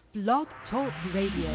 Blog Talk Radio.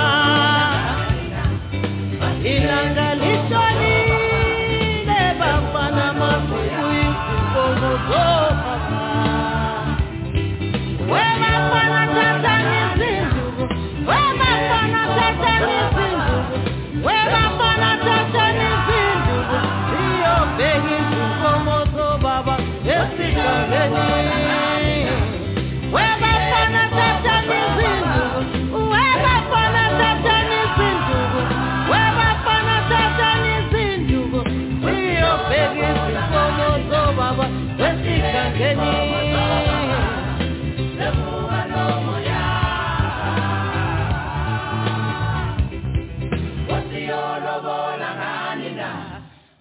Ilanga lishoni leba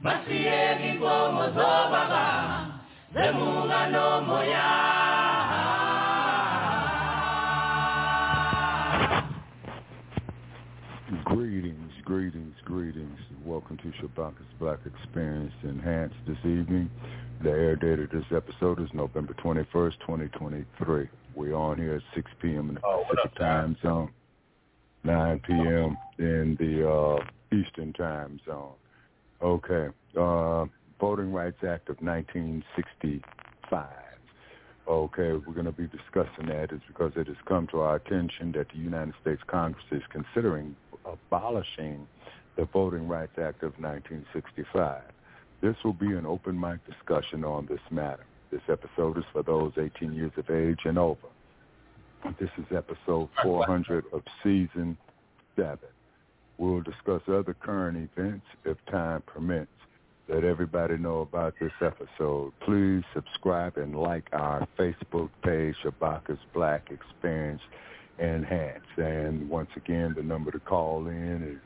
Masiegi como zobaba, zemunga no moya. Greetings. Welcome to Shabaka's Black Experience Enhanced this evening. The air date of this episode is November 21st, 2023. We're on here at 6 p.m. in the Pacific time zone, 9 p.m. in the Eastern time zone. Okay. Voting Rights Act of 1965. Okay, we're going to be discussing that is because it has come to our attention that the United States Congress is considering abolishing the Voting Rights Act of 1965. This will be an open mic discussion on this matter. This episode is for those 18 years of age and over. This is episode 400 of season 7. We'll discuss other current events if time permits. Let everybody know about this episode. Please subscribe and like our Facebook page, Shabaka's Black Experience Enhanced. And once again, the number to call in is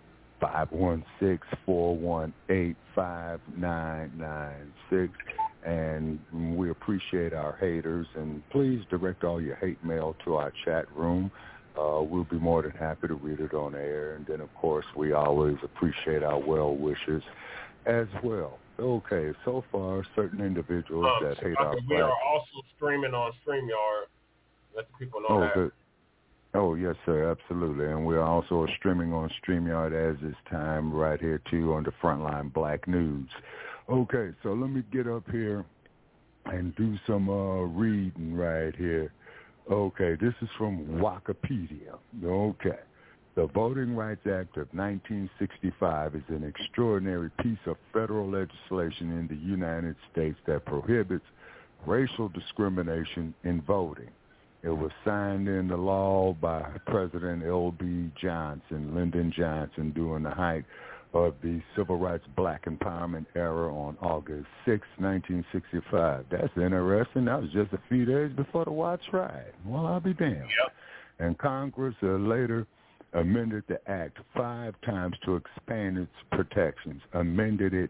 516-418-5996. And we appreciate our haters. And please direct all your hate mail to our chat room. We'll be more than happy to read it on air. And then, of course, we always appreciate our well wishers as well. Okay, so far, certain individuals that hate our we are also streaming on StreamYard. Let the people know that. Good. Oh, yes, sir, absolutely. And we're also streaming on StreamYard as this time right here, too, on the Frontline Black News. Okay, so let me get up here and do some reading right here. Okay, this is from Wikipedia. Okay. The Voting Rights Act of 1965 is an extraordinary piece of federal legislation in the United States that prohibits racial discrimination in voting. It was signed into law by President L.B. Johnson, Lyndon Johnson, during the height of the Civil Rights Black Empowerment era on August 6, 1965. That's interesting. That was just a few days before the Watts riot. Well, I'll be damned. Yep. And Congress later amended the act 5 times to expand its protections, amended it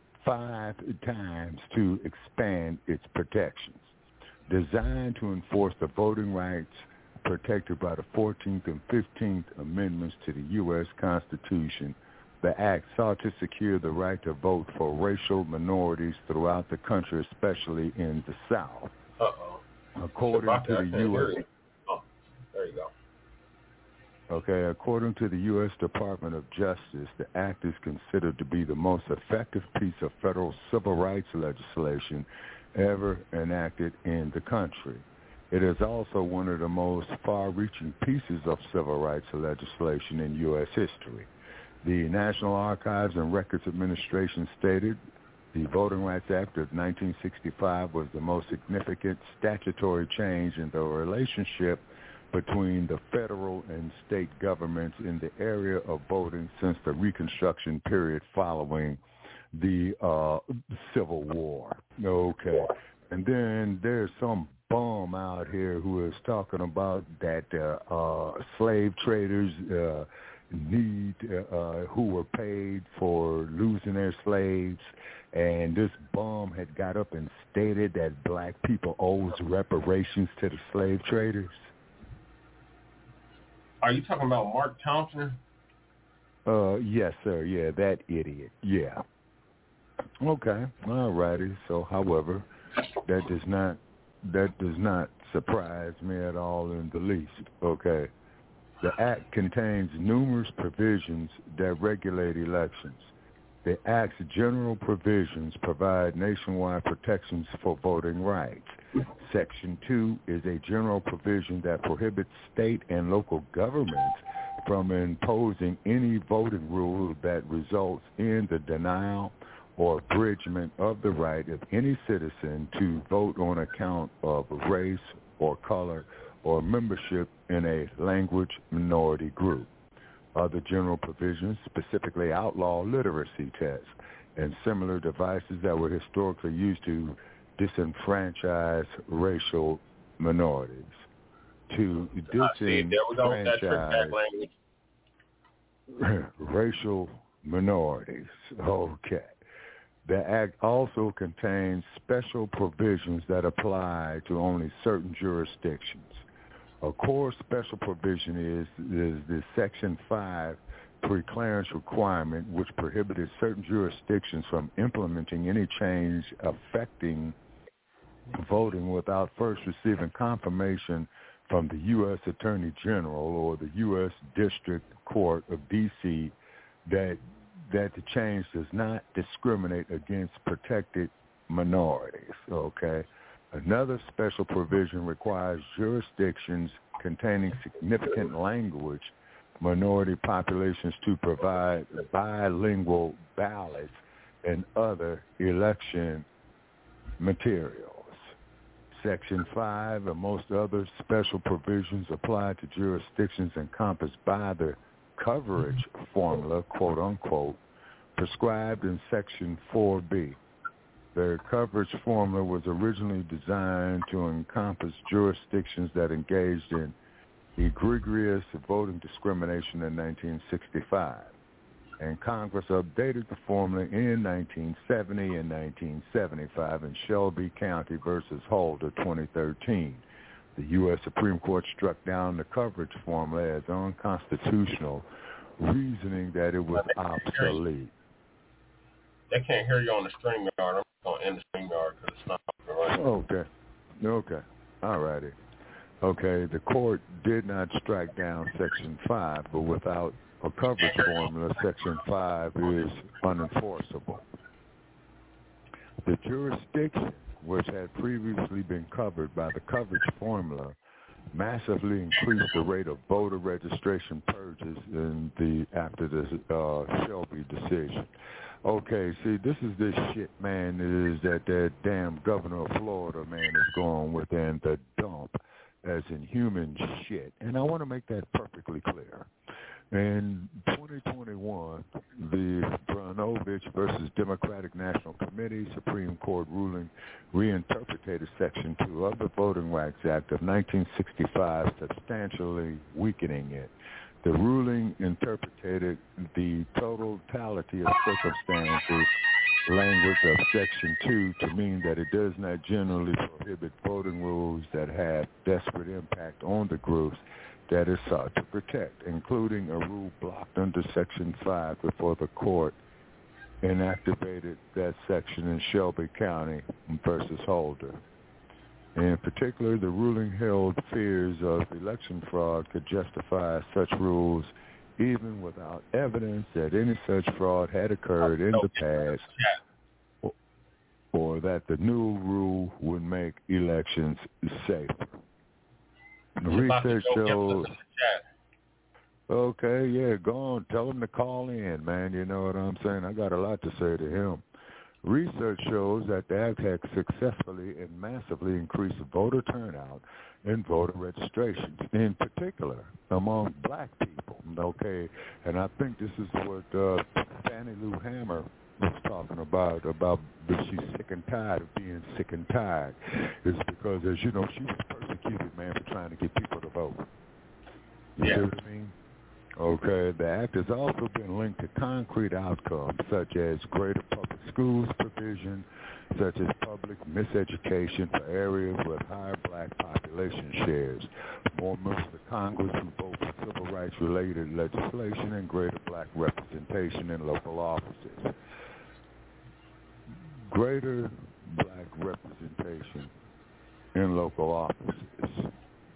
5 times to expand its protections. Designed to enforce the voting rights protected by the 14th and 15th Amendments to the U.S. Constitution, the act sought to secure the right to vote for racial minorities throughout the country, especially in the South. According to the U.S. There you go. Okay, according to the U.S. Department of Justice, the act is considered to be the most effective piece of federal civil rights legislation ever enacted in the country. It is also one of the most far-reaching pieces of civil rights legislation in U.S. history. The National Archives and Records Administration stated the Voting Rights Act of 1965 was the most significant statutory change in the relationship between the federal and state governments in the area of voting since the Reconstruction period following the Civil War. Okay. And then there's some bum out here who is talking about that slave traders who were paid for losing their slaves, and this bum had got up and stated that black people owes reparations to the slave traders. Are you talking about Mark Thompson? Yes, sir. Yeah, that idiot. Yeah. Okay. All righty. So, however, that does not surprise me at all in the least. Okay. The Act contains numerous provisions that regulate elections. The Act's general provisions provide nationwide protections for voting rights. Section 2 is a general provision that prohibits state and local governments from imposing any voting rule that results in the denial or abridgment of the right of any citizen to vote on account of race or color or membership in a language minority group. Other general provisions specifically outlaw literacy tests and similar devices that were historically used to disenfranchise racial minorities. To disenfranchise racial minorities. Okay. The Act also contains special provisions that apply to only certain jurisdictions. A core special provision is the Section 5 preclearance requirement, which prohibited certain jurisdictions from implementing any change affecting voting without first receiving confirmation from the U.S. Attorney General or the U.S. District Court of D.C. that the change does not discriminate against protected minorities, okay? Another special provision requires jurisdictions containing significant language minority populations to provide bilingual ballots and other election materials. Section 5 and most other special provisions apply to jurisdictions encompassed by the coverage formula, quote unquote, prescribed in Section 4B. The coverage formula was originally designed to encompass jurisdictions that engaged in egregious voting discrimination in 1965. And Congress updated the formula in 1970 and 1975 in Shelby County versus Holder 2013. The U.S. Supreme Court struck down the coverage formula as unconstitutional, reasoning that it was obsolete. They can't hear you on the StreamYard. I'm going to end the StreamYard because it's not right. Okay. All righty. Okay, the court did not strike down Section 5, but without a coverage formula, Section 5 is unenforceable. The jurisdiction, which had previously been covered by the coverage formula, massively increased the rate of voter registration purges after the Shelby decision. Okay, see, this is this shit, man, is that damn governor of Florida, man, is going within the dump as in human shit. And I want to make that perfectly clear. In 2021, the Branovich versus Democratic National Committee Supreme Court ruling reinterpreted Section 2 of the Voting Rights Act of 1965, substantially weakening it. The ruling interpreted the totality of circumstances language of Section 2 to mean that it does not generally prohibit voting rules that have desperate impact on the groups that is sought to protect, including a rule blocked under Section 5 before the court inactivated that section in Shelby County versus Holder. In particular, the ruling held fears of election fraud could justify such rules even without evidence that any such fraud had occurred in the past or that the new rule would make elections safer. Research shows... Okay, yeah, go on. Tell him to call in, man. You know what I'm saying? I got a lot to say to him. Research shows that the act has successfully and massively increased voter turnout and voter registrations, in particular among black people, okay? And I think this is what Fannie Lou Hamer was talking about that she's sick and tired of being sick and tired. It's because, as you know, she was persecuted, man, for trying to get people to vote. You see what I mean? Okay, the act has also been linked to concrete outcomes such as greater public schools provision, such as public miseducation for areas with higher black population shares, more members of Congress who vote for civil rights-related legislation, and greater black representation in local offices. Greater black representation in local offices.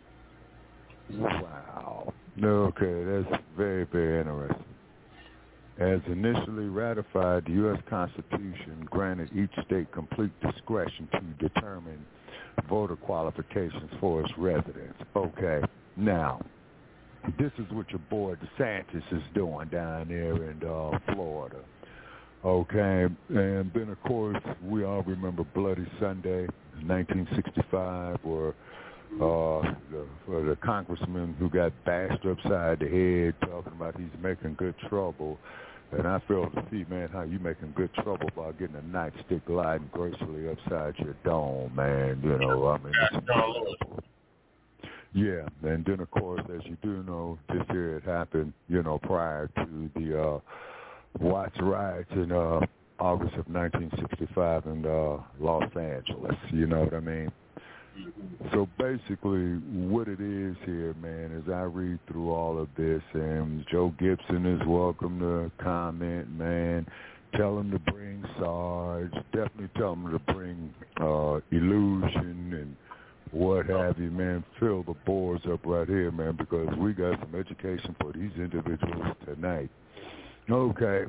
Wow. Okay, that's very, very interesting. As initially ratified, the U.S. Constitution granted each state complete discretion to determine voter qualifications for its residents. Okay, now, this is what your boy DeSantis is doing down there in Florida. Okay, and then, of course, we all remember Bloody Sunday, 1965, where the congressman who got bashed upside the head talking about he's making good trouble. And I fail to see, man, how you making good trouble by getting a nightstick gliding gracefully upside your dome, man. You know, I mean, it's trouble. Yeah, and then, of course, as you do know, this year it happened, you know, prior to the Watts riots in August of 1965 in Los Angeles. You know what I mean? So basically what it is here, man, is I read through all of this, and Joe Gibson is welcome to comment, man. Tell him to bring Sarge. Definitely tell him to bring Illusion and what have you, man. Fill the boards up right here, man, because we got some education for these individuals tonight. Okay.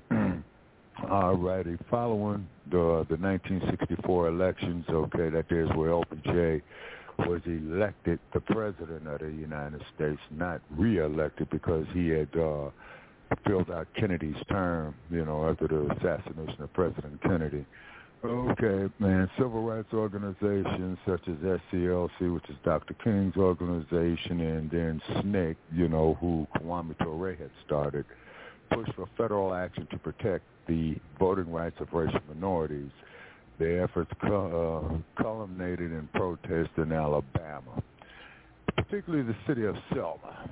All righty. Following the 1964 elections, okay, that there's where LBJ was elected the president of the United States, not reelected because he had filled out Kennedy's term, you know, after the assassination of President Kennedy. Okay, man, civil rights organizations such as SCLC, which is Dr. King's organization, and then SNCC, you know, who Kwame Ture had started, pushed for federal action to protect the voting rights of racial minorities. Their efforts culminated in protests in Alabama, particularly the city of Selma.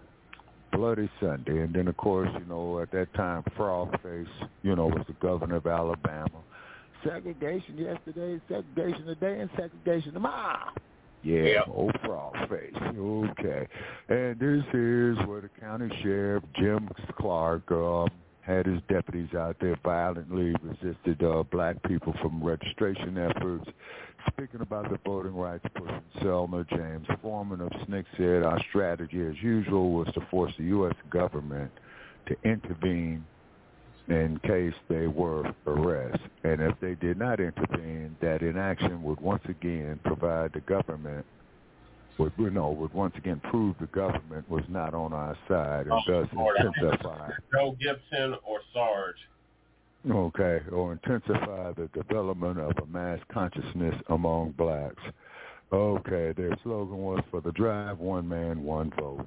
Bloody Sunday. And then, of course, you know, at that time, Frogface, you know, was the governor of Alabama. Segregation yesterday, segregation today, and segregation tomorrow. Yeah, old Frogface. Okay. And this is where the county sheriff, Jim Clark, had his deputies out there violently resisted black people from registration efforts. Speaking about the voting rights push in Selma, James Foreman of SNCC said, our strategy, as usual, was to force the U.S. government to intervene in case they were arrested. And if they did not intervene, that inaction would once again provide the government, would once again prove the government was not on our side and thus intensify. Joe Gibson or Sarge. Okay, or intensify the development of a mass consciousness among blacks. Okay, their slogan was for the drive, one man, one vote.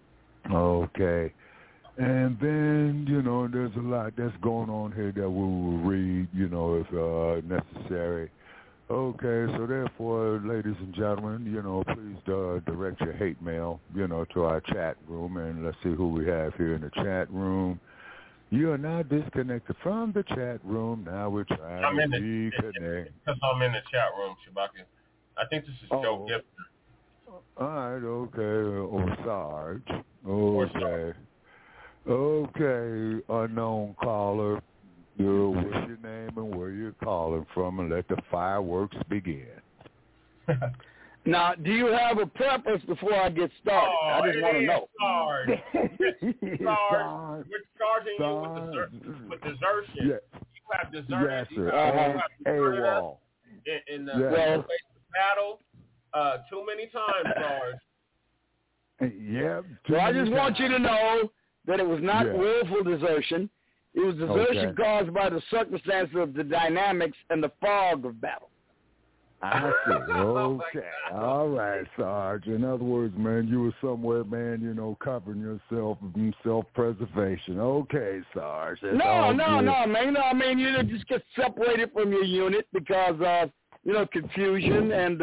Okay. And then, you know, there's a lot that's going on here that we will read, you know, if necessary. Okay, so therefore, ladies and gentlemen, you know, please direct your hate mail, you know, to our chat room, and let's see who we have here in the chat room. You are now disconnected from the chat room. Now we're trying to reconnect. Because I'm in the chat room, Shabaka. I think this is Joe Gibson. All right, okay, or Sarge. Okay. Okay, unknown caller. What's your name and where you're calling from, and let the fireworks begin. Now, do you have a preference before I get started? I just want to know. Sarge. We're charging you with desertion. Yeah. You have deserted. Yes, sir. AWOL. In the battle too many times, Sarge. Yeah. So I just want you to know that it was not willful desertion. It was desertion caused by the circumstances of the dynamics and the fog of battle. I see. Okay. All right, Sarge. In other words, man, you were somewhere, man, you know, covering yourself in self-preservation. Okay, Sarge. No, man. You know, I mean, you just get separated from your unit because of, you know, confusion and,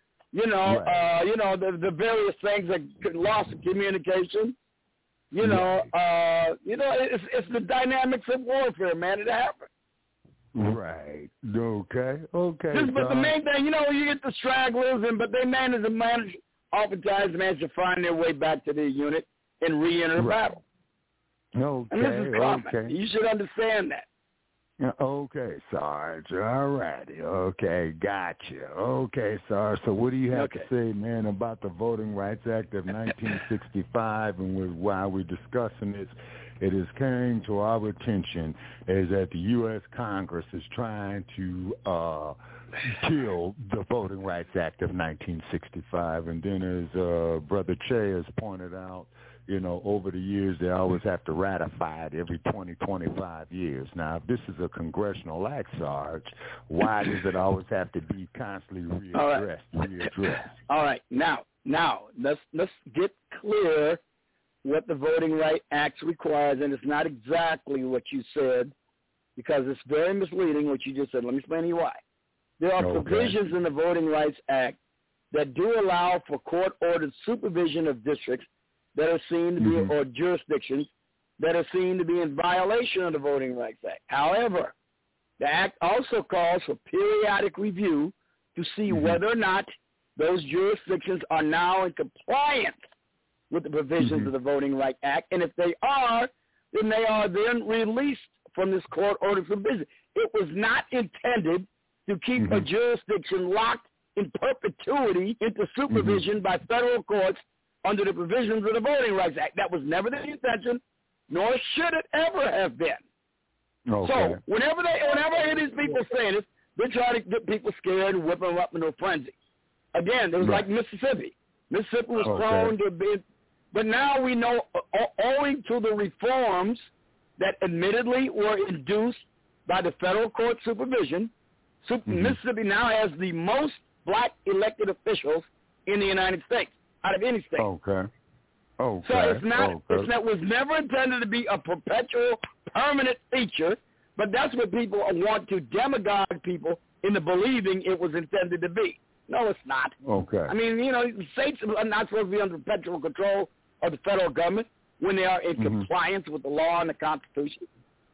the various things like loss of communication. You know, it's the dynamics of warfare, man. It happens. Right. Okay. But the main thing, you know, you get the stragglers, but they oftentimes manage to find their way back to their unit and re-enter battle. Okay. And this is common. You should understand that. Okay, Sarge. All righty. Okay, gotcha. Okay, Sarge. So what do you have to say, man, about the Voting Rights Act of 1965 and why we're discussing this? It is coming to our attention is that the U.S. Congress is trying to kill the Voting Rights Act of 1965. And then as Brother Che has pointed out, you know, over the years, they always have to ratify it every 20, 25 years. Now, if this is a congressional act, Sarge, why does it always have to be constantly readdressed? All right. Now, let's get clear what the Voting Rights Act requires, and it's not exactly what you said because it's very misleading what you just said. Let me explain to you why. There are provisions in the Voting Rights Act that do allow for court-ordered supervision of districts that are seen to be, or jurisdictions that are seen to be in violation of the Voting Rights Act. However, The act also calls for periodic review to see whether or not those jurisdictions are now in compliance with the provisions of the Voting Rights Act. And if they are, then they are then released from this court order provision. It was not intended to keep a jurisdiction locked in perpetuity into supervision by federal courts under the provisions of the Voting Rights Act. That was never the intention, nor should it ever have been. Okay. So whenever I hear these people saying this, they're trying to get people scared and whip them up into a frenzy. Again, it was like Mississippi. Mississippi was prone to be, but now we know, owing to the reforms that admittedly were induced by the federal court supervision, Mississippi now has the most black elected officials in the United States, out of any state. Okay. So it's not, it was never intended to be a perpetual, permanent feature, but that's what people want to demagogue people into believing it was intended to be. No, it's not. Okay. I mean, the states are not supposed to be under perpetual control of the federal government when they are in compliance with the law and the Constitution.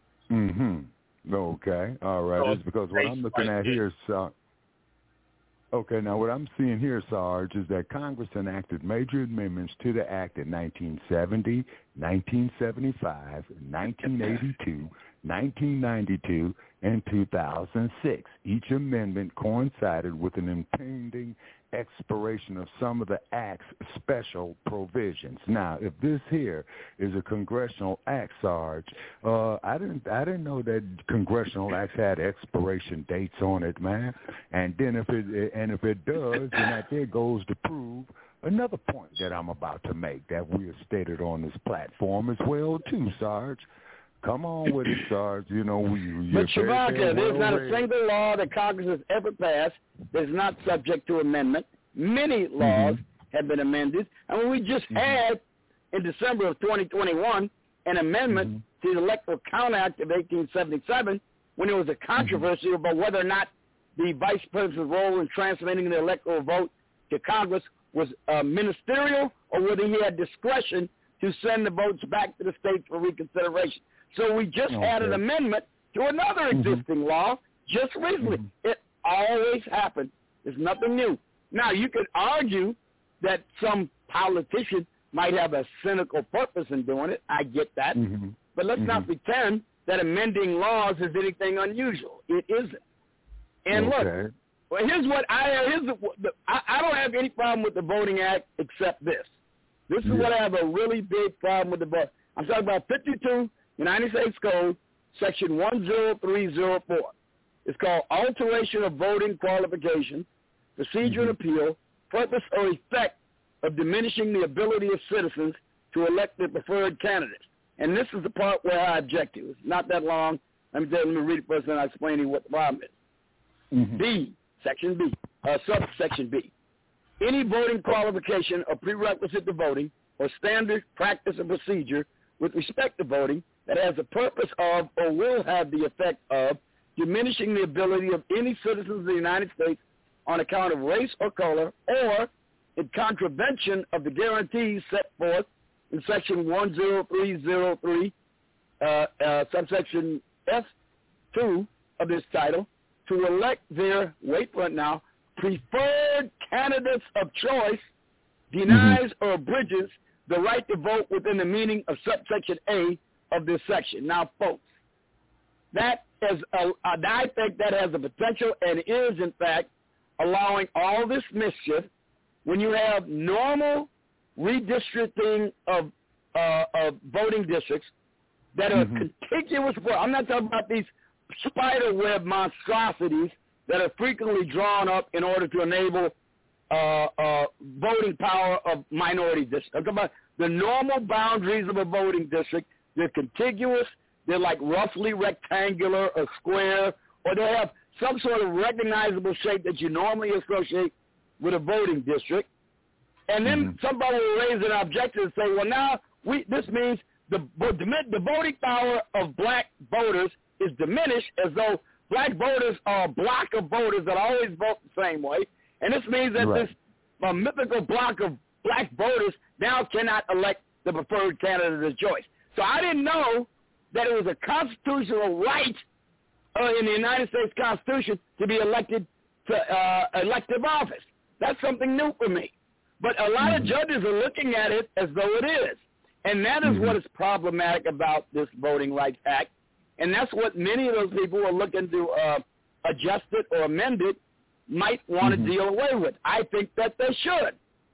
Okay. All right. It's because what I'm looking at here is, okay, now what I'm seeing here, Sarge, is that Congress enacted major amendments to the Act in 1970, 1975, 1982, 1992, and 2006. Each amendment coincided with an impending expiration of some of the Act's special provisions. Now, if this here is a congressional act, Sarge, I didn't know that congressional acts had expiration dates on it, man. And then if it does, then that there goes to prove another point that I'm about to make that we have stated on this platform as well, too, Sarge. Come on with it, Sarge. But Shabaka, there's not a single law that Congress has ever passed that is not subject to amendment. Many laws have been amended. And we just had, in December of 2021, an amendment to the Electoral Count Act of 1877 when there was a controversy about whether or not the vice president's role in transmitting the electoral vote to Congress was ministerial or whether he had discretion to send the votes back to the states for reconsideration. So we just had an amendment to another existing law just recently. It always happened. There's nothing new. Now, you could argue that some politician might have a cynical purpose in doing it. I get that. But let's not pretend that amending laws is anything unusual. It isn't. And look, well, I don't have any problem with the Voting Act except this. This is what I have a really big problem with the vote. I'm talking about 52 United States Code, Section 10304. It's called Alteration of Voting Qualification, Procedure and Appeal, Purpose or Effect of Diminishing the Ability of Citizens to Elect their Preferred Candidates. And this is the part where I object to. It's not that long. Let me read it first and I'll explain to you what the problem is. B, Section B, subsection B. Any voting qualification or prerequisite to voting or standard practice or procedure with respect to voting that has the purpose of or will have the effect of diminishing the ability of any citizens of the United States on account of race or color or in contravention of the guarantees set forth in Section 10303, subsection F2 of this title to elect their, wait for it now, preferred candidates of choice denies or abridges the right to vote within the meaning of subsection A of this section. Now, folks, that is, I think that has the potential and is, in fact, allowing all this mischief when you have normal redistricting of voting districts that are contiguous. I'm not talking about these spider web monstrosities that are frequently drawn up in order to enable voting power of minority districts. I'm talking about the normal boundaries of a voting district. They're contiguous. They're like roughly rectangular or square, or they have some sort of recognizable shape that you normally associate with a voting district. And then somebody will raise an objection and say, well, now this means the voting power of black voters is diminished as though black voters are a block of voters that always vote the same way. And this means that this mythical block of black voters now cannot elect the preferred candidate of choice. So I didn't know that it was a constitutional right in the United States Constitution to be elected to elective office. That's something new for me. But a lot of judges are looking at it as though it is. And that is what is problematic about this Voting Rights Act. And that's what many of those people who are looking to adjust it or amend it might want to deal away with. I think that they should.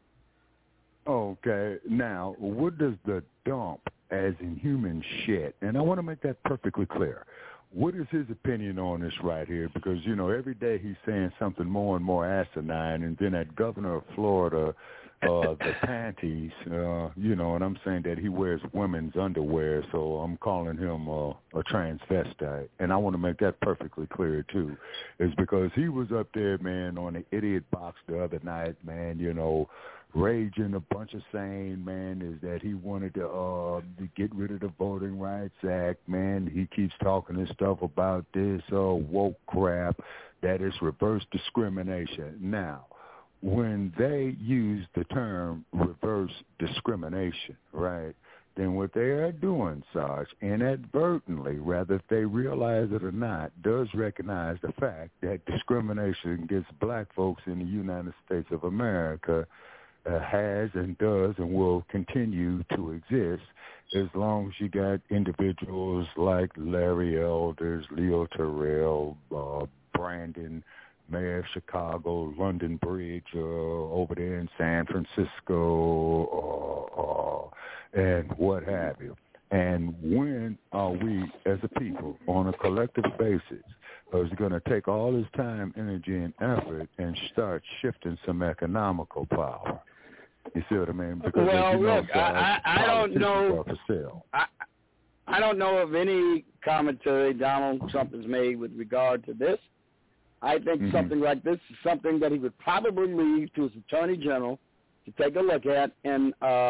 Okay. Now, what does the dump, as in human shit, and I want to make that perfectly clear, what is his opinion on this right here? Because, you know, every day he's saying something more and more asinine, and then that governor of Florida, the panties, you know, and I'm saying that he wears women's underwear, so I'm calling him a transvestite. And I want to make that perfectly clear, too, is because he was up there, man, on the idiot box the other night, man, you know, raging a bunch of saying, man, is that he wanted to get rid of the Voting Rights Act, man. He keeps talking this stuff about this woke crap, that is reverse discrimination. Now, when they use the term reverse discrimination, right, then what they are doing, Sarge, inadvertently, whether they realize it or not, does recognize the fact that discrimination against black folks in the United States of America has and does and will continue to exist as long as you got individuals like Larry Elders, Leo Terrell, Brandon, Mayor of Chicago, London Bridge, over there in San Francisco, and what have you. And when are we as a people on a collective basis is going to take all this time, energy, and effort and start shifting some economical power? You see what I mean? Because well, look, I don't know. I don't know of any commentary Donald Trump has made with regard to this. I think something like this is something that he would probably leave to his Attorney General to take a look at, and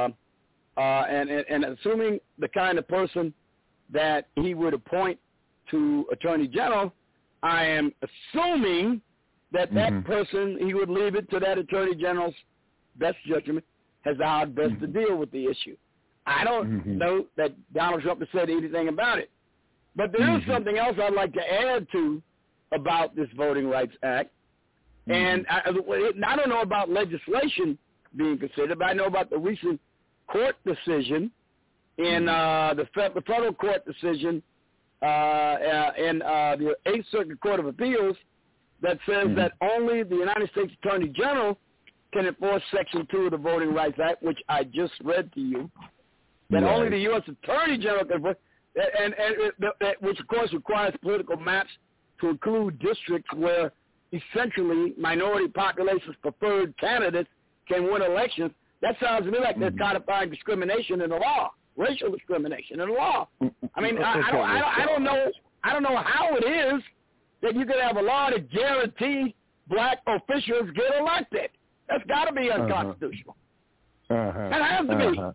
assuming the kind of person that he would appoint to Attorney General, I am assuming that that person, he would leave it to that Attorney General's best judgment as to how best to deal with the issue. I don't know that Donald Trump has said anything about it. But there is something else I'd like to add to about this Voting Rights Act. And I don't know about legislation being considered, but I know about the recent court decision in the federal court decision in the 8th Circuit Court of Appeals that says that only the United States Attorney General can enforce Section 2 of the Voting Rights Act, which I just read to you, that only the U.S. Attorney General can enforce, which, of course, requires political maps to include districts where essentially minority populations preferred candidates can win elections. That sounds to me like they're codifying discrimination in the law, racial discrimination in the law. I mean, I don't know how it is that you could have a law to guarantee black officials get elected. That's got to be unconstitutional. That has to be.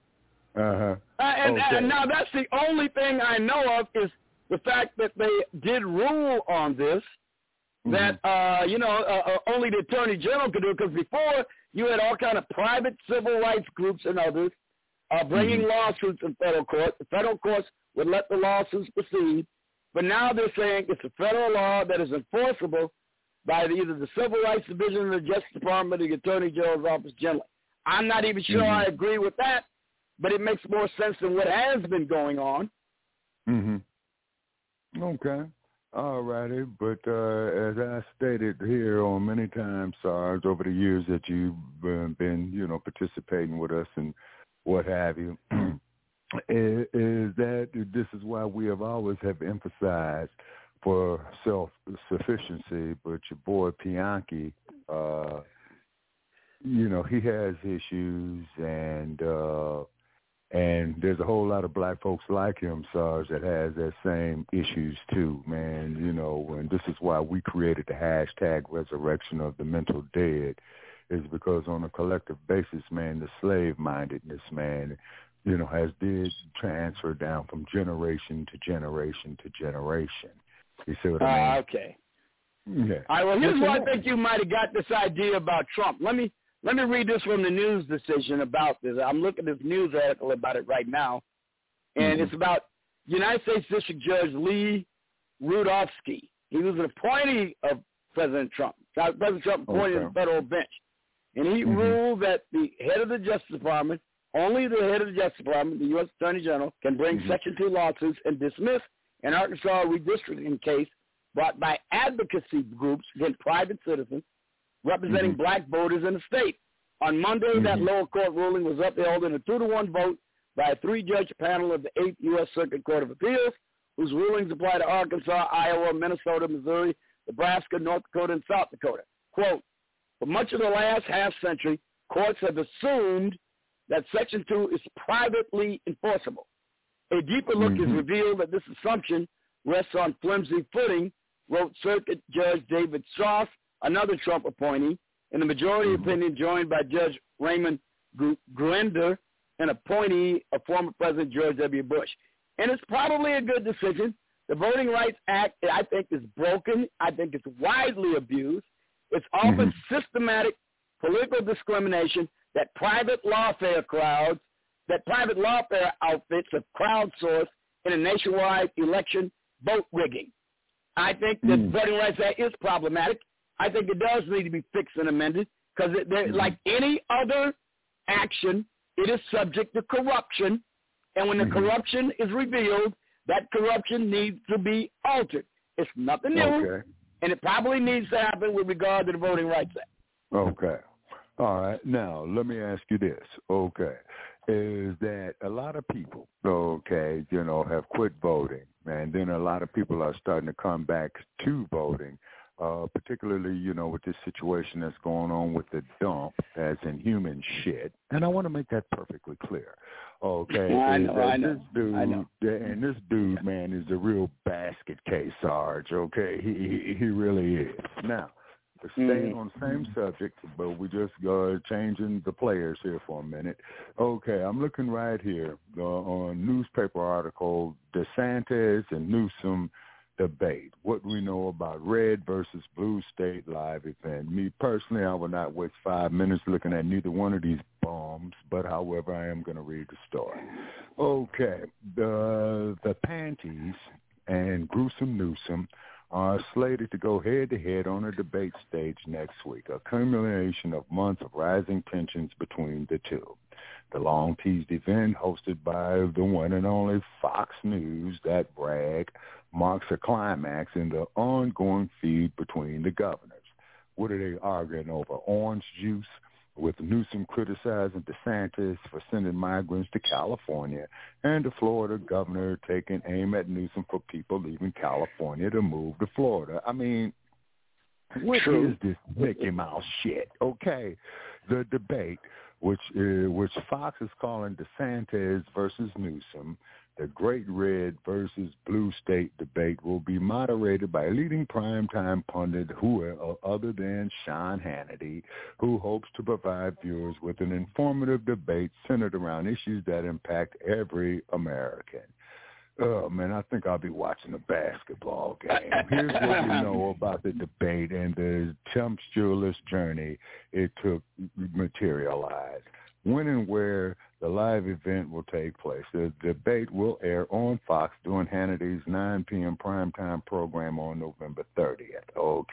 And now that's the only thing I know of is the fact that they did rule on this, that, only the Attorney General could do it, because before you had all kind of private civil rights groups and others bringing lawsuits in federal court. The federal courts would let the lawsuits proceed, but now they're saying it's a federal law that is enforceable by either the Civil Rights Division of the Justice Department or the Attorney General's office generally. I'm not even sure I agree with that, but it makes more sense than what has been going on. Okay. All righty. But as I stated here on many times, Sarge, over the years that you've been, participating with us and what have you, is that this is why we have always have emphasized for self-sufficiency, but your boy Bianchi, he has issues, and there's a whole lot of black folks like him, Sarge, that has that same issues too, man, and this is why we created the hashtag resurrection of the mental dead, is because on a collective basis, man, the slave-mindedness, man, has did transfer down from generation to generation to generation. You see what I mean? Okay. Yeah. All right, well, here's where I think you might have got this idea about Trump. Let me read this from the news decision about this. I'm looking at this news article about it right now, and it's about United States District Judge Lee Rudofsky. He was an appointee of President Trump. President Trump appointed the federal bench. And he ruled that the head of the Justice Department, only the head of the Justice Department, the U.S. Attorney General, can bring Section 2 lawsuits and dismiss an Arkansas redistricting case brought by advocacy groups against private citizens representing black voters in the state. On Monday, that lower court ruling was upheld in a 2-1 vote by a 3-judge panel of the 8th U.S. Circuit Court of Appeals, whose rulings apply to Arkansas, Iowa, Minnesota, Missouri, Nebraska, North Dakota, and South Dakota. Quote, for much of the last half-century, courts have assumed that Section 2 is privately enforceable. A deeper look has revealed that this assumption rests on flimsy footing, wrote Circuit Judge David Strauss, another Trump appointee, in the majority opinion joined by Judge Raymond Gruender, an appointee of former President George W. Bush. And it's probably a good decision. The Voting Rights Act, I think, is broken. I think it's widely abused. It's often systematic political discrimination that private lawfare outfits have crowdsourced in a nationwide election vote rigging. I think that the Voting Rights Act is problematic. I think it does need to be fixed and amended because, like any other action, it is subject to corruption. And when the corruption is revealed, that corruption needs to be altered. It's nothing new, and it probably needs to happen with regard to the Voting Rights Act. Okay. All right. Now, let me ask you this. Okay. Is that a lot of people, have quit voting, and then a lot of people are starting to come back to voting, particularly, with this situation that's going on with the dump as in human shit. And I want to make that perfectly clear. Okay. I know. And this dude, man, is a real basket case, Sarge. Okay. He really is. Now, staying on the same subject, but we just changing the players here for a minute. Okay, I'm looking right here on newspaper article, DeSantis and Newsom debate. What we know about red versus blue state live event. Me personally, I will not waste 5 minutes looking at neither one of these bombs, but however, I am going to read the story. Okay, the Panties and Gruesome Newsom are slated to go head-to-head on a debate stage next week, a culmination of months of rising tensions between the two. The long-teased event, hosted by the one and only Fox News, that brag, marks a climax in the ongoing feud between the governors. What are they arguing over? Orange juice, with Newsom criticizing DeSantis for sending migrants to California, and the Florida governor taking aim at Newsom for people leaving California to move to Florida. I mean, what is this Mickey Mouse shit? Okay, the debate, which Fox is calling DeSantis versus Newsom, the Great Red versus Blue State debate, will be moderated by a leading primetime pundit other than Sean Hannity, who hopes to provide viewers with an informative debate centered around issues that impact every American. Oh, man, I think I'll be watching a basketball game. Here's what we know about the debate and the tempestuous journey it took materialize. When and where the live event will take place. The debate will air on Fox during Hannity's 9 p.m. primetime program on November 30th,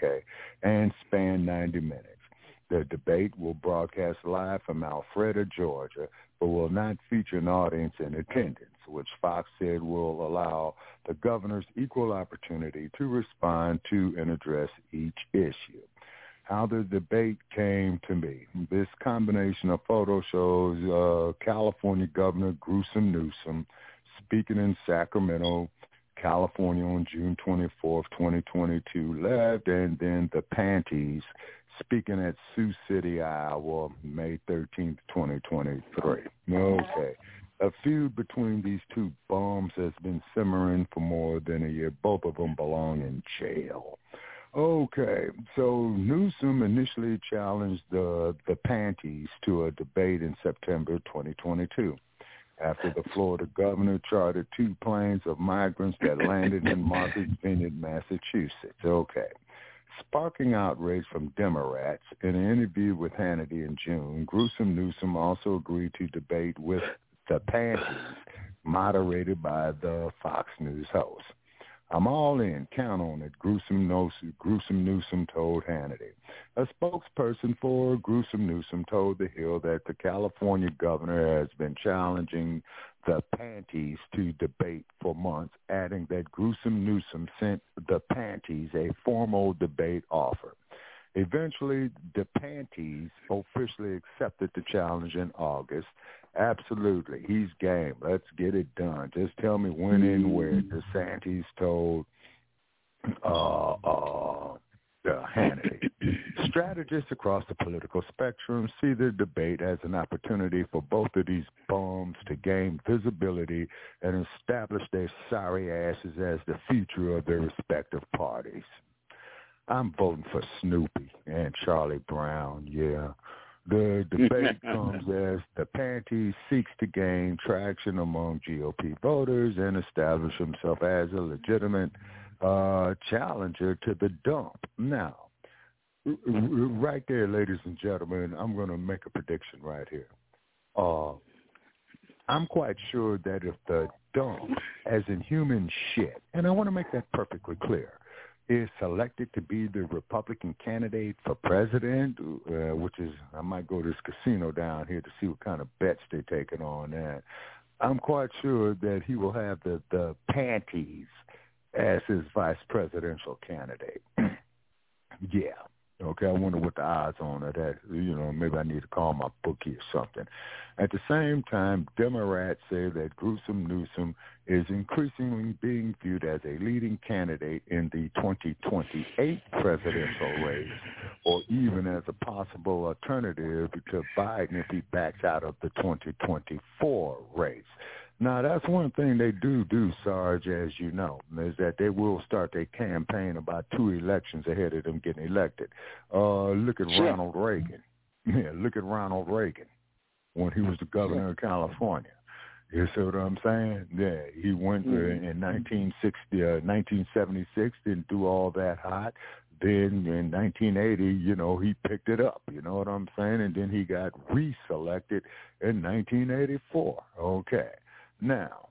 and span 90 minutes. The debate will broadcast live from Alpharetta, Georgia, but will not feature an audience in attendance, which Fox said will allow the governors equal opportunity to respond to and address each issue. How the debate came to be. This combination of photo shows California Governor Gruesome Newsom speaking in Sacramento, California on June 24th, 2022, live, and then the Panties speaking at Sioux City, Iowa, May 13th, 2023. Okay. A feud between these two bums has been simmering for more than a year. Both of them belong in jail. Okay, so Newsom initially challenged the Panties to a debate in September 2022 after the Florida governor chartered 2 planes of migrants that landed in Martha's Vineyard, Massachusetts. Okay. Sparking outrage from Democrats in an interview with Hannity in June, Gruesome Newsom also agreed to debate with the Panties, moderated by the Fox News host. I'm all in. Count on it, Gruesome Newsom told Hannity. A spokesperson for Gruesome Newsom told The Hill that the California governor has been challenging the Panties to debate for months, adding that Gruesome Newsom sent the Panties a formal debate offer. Eventually, the Panties officially accepted the challenge in August. Absolutely. He's game. Let's get it done. Just tell me when and where. DeSantis told Hannity. Strategists across the political spectrum see the debate as an opportunity for both of these bums to gain visibility and establish their sorry asses as the future of their respective parties. I'm voting for Snoopy and Charlie Brown, yeah. The debate comes as the Panties seeks to gain traction among GOP voters and establish himself as a legitimate challenger to the dump. Now, right there, ladies and gentlemen, I'm going to make a prediction right here. I'm quite sure that if the dump, as in human shit, and I want to make that perfectly clear, is selected to be the Republican candidate for president, which is, I might go to this casino down here to see what kind of bets they're taking on that. I'm quite sure that he will have the Panties as his vice presidential candidate. Yeah. Okay, I wonder what the odds on it that, maybe I need to call my bookie or something. At the same time, Democrats say that Gruesome Newsom is increasingly being viewed as a leading candidate in the 2028 presidential race, or even as a possible alternative to Biden if he backs out of the 2024 race. Now, that's one thing they do, Sarge, as you know, is that they will start their campaign about 2 elections ahead of them getting elected. Look at Ronald Reagan. Yeah, look at Ronald Reagan when he was the governor of California. You see what I'm saying? Yeah, he went in 1976, didn't do all that hot. Then in 1980, he picked it up, you know what I'm saying? And then he got reselected in 1984. Okay. Now,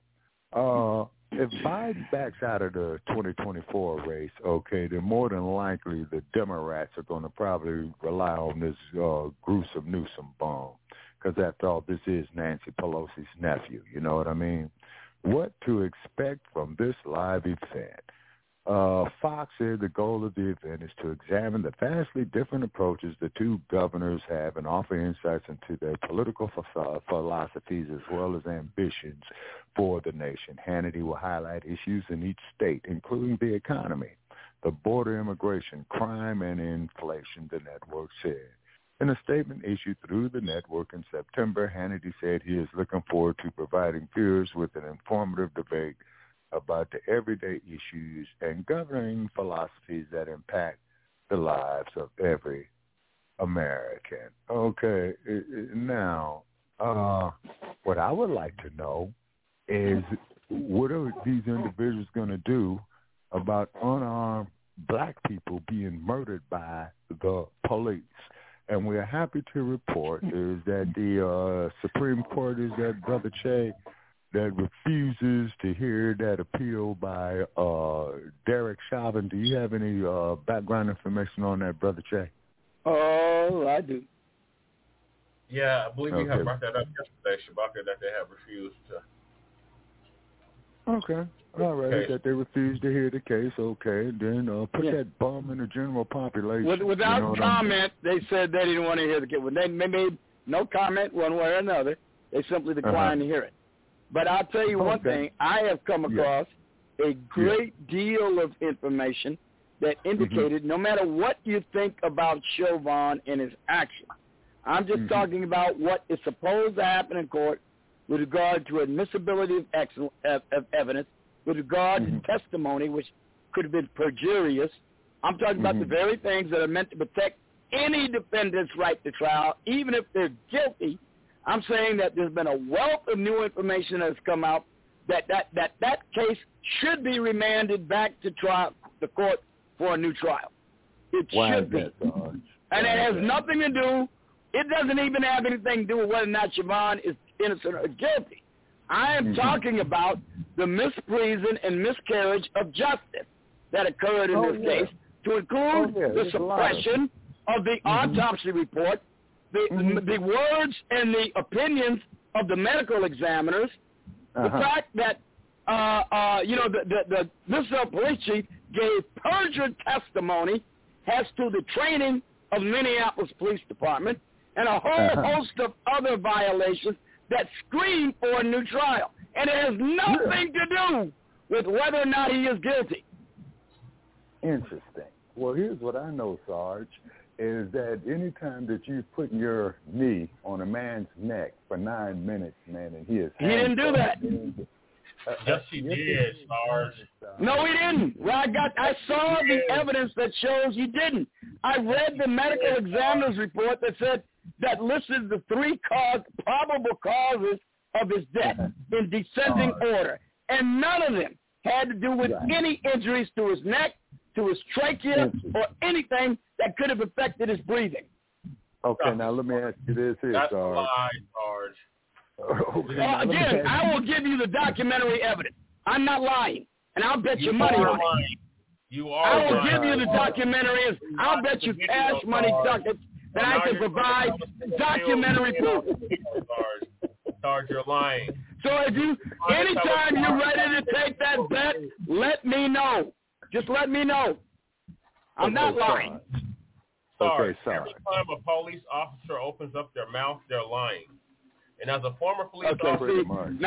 if Biden backs out of the 2024 race, okay, then more than likely the Democrats are going to probably rely on this Gruesome Newsom bum, because after all, this is Nancy Pelosi's nephew, you know what I mean? What to expect from this live event? Fox said the goal of the event is to examine the vastly different approaches the two governors have and offer insights into their political philosophies as well as ambitions for the nation. Hannity will highlight issues in each state, including the economy, the border, immigration, crime, and inflation, the network said. In a statement issued through the network in September, Hannity said he is looking forward to providing viewers with an informative debate about the everyday issues and governing philosophies that impact the lives of every American. Okay, now, what I would like to know is what are these individuals going to do about unarmed black people being murdered by the police? And we're happy to report is that the Supreme Court is that Brother Che that refuses to hear that appeal by Derek Chauvin. Do you have any background information on that, Brother Che? Oh, I do. Yeah, I believe you have brought that up yesterday, Shabaka, that they have refused to. Okay. All right, that they refused to hear the case. Okay, then put that bum in the general population. Without comment, they said they didn't want to hear the case. They made no comment one way or another. They simply declined to hear it. But I'll tell you one thing. I have come across a great deal of information that indicated no matter what you think about Chauvin and his actions, I'm just talking about what is supposed to happen in court with regard to admissibility of evidence, with regard to testimony, which could have been perjurious. I'm talking about the very things that are meant to protect any defendant's right to trial, even if they're guilty. I'm saying that there's been a wealth of new information that has come out that case should be remanded back to the court for a new trial. It should be. And it has nothing to do, it doesn't even have anything to do with whether or not Chauvin is innocent or guilty. I am talking about the misprision and miscarriage of justice that occurred in this case, to include the suppression of the autopsy report, the words and the opinions of the medical examiners, the fact that the Minnesota police chief gave perjured testimony as to the training of Minneapolis Police Department, and a whole host of other violations that scream for a new trial. And it has nothing to do with whether or not he is guilty. Interesting. Well, here's what I know, Sarge, is that anytime that you put your knee on a man's neck for 9 minutes, man, and he didn't do that. Yes, he did, Sarge. No, he didn't. Well, I saw the evidence that shows he didn't. I read the medical examiner's report that listed the 3 probable causes of his death in descending order, and none of them had to do with any injuries to his neck, to his trachea, or anything that could have affected his breathing. Okay, now let me ask you this here, Sarge. That's Sarge. a lie, Sarge. Okay, again, I will give you the documentary evidence. I'm not lying, and I'll bet you money on it. You are I will lying. give you the documentary. I'll bet you cash money ducats that I can provide documentary proof. Sarge, you're lying. So anytime you're ready to take that bet, let me know. Just let me know. I'm not lying. Sarge, Sarge. every time a police officer opens up their mouth, they're lying. And as a former police officer,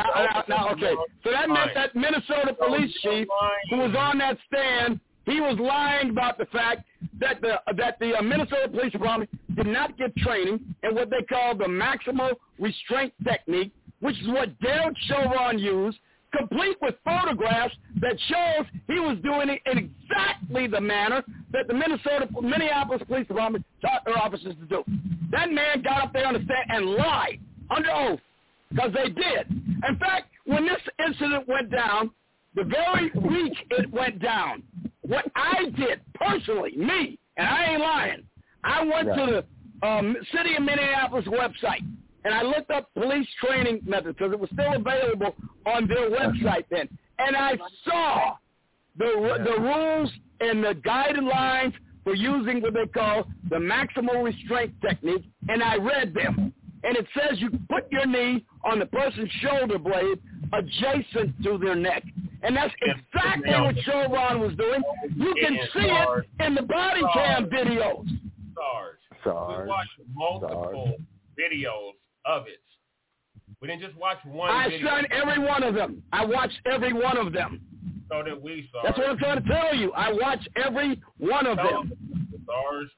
so that meant that Minnesota police chief who was on that stand, he was lying about the fact that the Minnesota Police Department did not give training in what they call the maximal restraint technique, which is what Derek Chauvin used, complete with photographs that shows he was doing it in exactly the manner that the Minneapolis Police Department taught their officers to do. That man got up there on the stand and lied under oath, because they did. In fact, when this incident went down, the very week it went down, what I did personally, me, and I ain't lying, I went to the City of Minneapolis website, and I looked up police training methods, because it was still available on their website then, and I saw the rules and the guidelines for using what they call the maximal restraint technique, and I read them. And it says you put your knee on the person's shoulder blade adjacent to their neck. And that's exactly what Chauvin was doing. You can see it in the body cam videos. Sarge. We watched multiple videos of it. We didn't just watch one video. I seen every one of them. I watched every one of them. So did we, Sarge. That's what I'm trying to tell you. I watched every one of them. Sarge.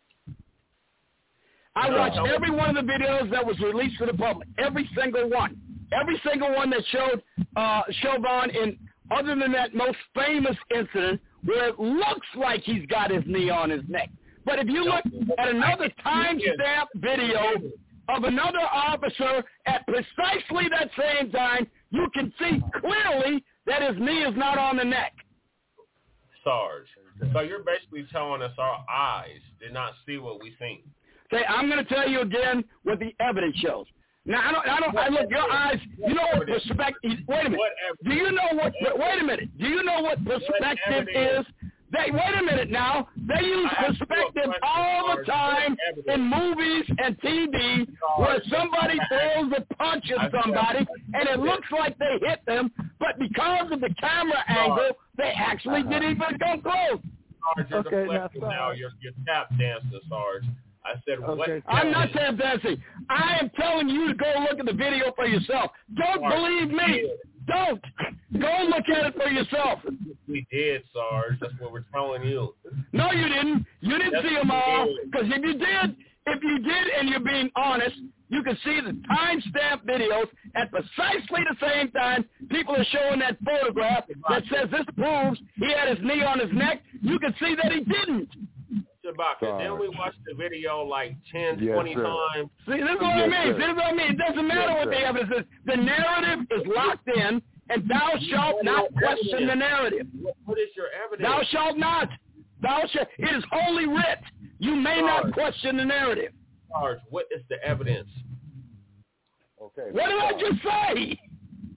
I watched every one of the videos that was released to the public. Every single one. Every single one that showed Chauvin in, other than that most famous incident where it looks like he's got his knee on his neck. But if you look at another time-stamped video of another officer at precisely that same time, you can see clearly that his knee is not on the neck. Sarge. So you're basically telling us our eyes did not see what we seen. Okay, I'm going to tell you again what the evidence shows. Now, I look, your eyes, you know what perspective, wait a minute. Do you know what, wait a minute. Do you know what perspective is? Wait a minute now. They use perspective all the time in movies and TV where somebody throws a punch at somebody and it looks like they hit them, but because of the camera angle, they actually didn't even come close. Sarge, you're deflecting now. You're tap dancing, Sarge. I said, what? I'm not tap dancing. I am telling you to go look at the video for yourself. Don't believe me. Don't. Go look at it for yourself. We did, Sarge. That's what we're telling you. No, you didn't. You didn't see them all. Because if you did and you're being honest, you can see the time-stamped videos at precisely the same time. People are showing that photograph that says this proves he had his knee on his neck. You can see that he didn't. Shabaka. Then we watched the video like 10, 20 times. See, this is what I mean. This is what I mean. It doesn't matter what the evidence is. The narrative is locked in, and thou shalt not question the narrative. What is your evidence? Thou shalt not. It is holy writ. You may not question the narrative. Sarge, what is the evidence? Okay. What did I just say?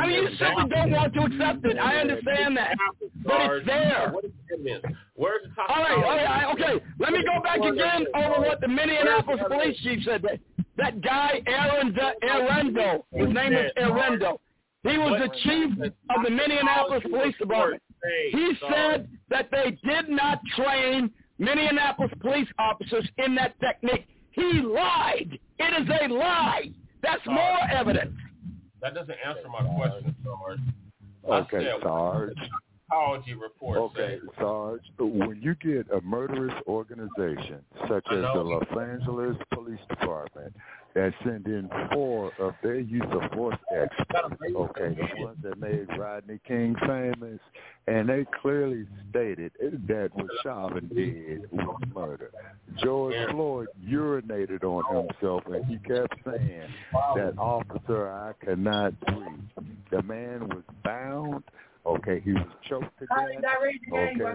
I mean, you simply don't want to accept it. I understand that. But it's there. What is the evidence? Where's the toxicology? All right. Okay. Let me go back again over what the Minneapolis police chief said. That guy, Arendo, his name is Arendo. He was the chief of the Minneapolis Police Department. He said that they did not train Minneapolis police officers in that technique. He lied. It is a lie. That's more evidence. That doesn't answer my question, Sarge. Okay, Sarge. Toxicology report. Okay, Sarge. When you get a murderous organization such as the Los Angeles Police Department that send in 4 of their use of force experts, okay, the ones that made Rodney King famous, and they clearly stated that what Chauvin did was murder. George Floyd urinated on himself, and he kept saying that, officer, I cannot breathe. The man was bound. Okay, he was choked to death. Okay.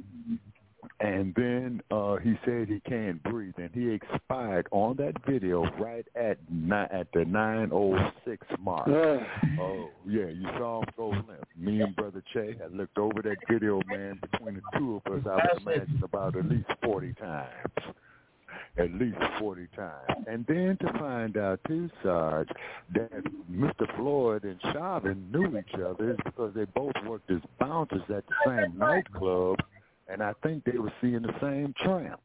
And then he said he can't breathe, and he expired on that video right at the 9:06 mark. Oh, yeah, you saw him go limp. Me and Brother Che had looked over that video, man. Between the two of us, I would imagine about at least 40 times. At least 40 times. And then to find out, too, Sarge, that Mr. Floyd and Chauvin knew each other is because they both worked as bouncers at the same nightclub, and I think they were seeing the same tramp.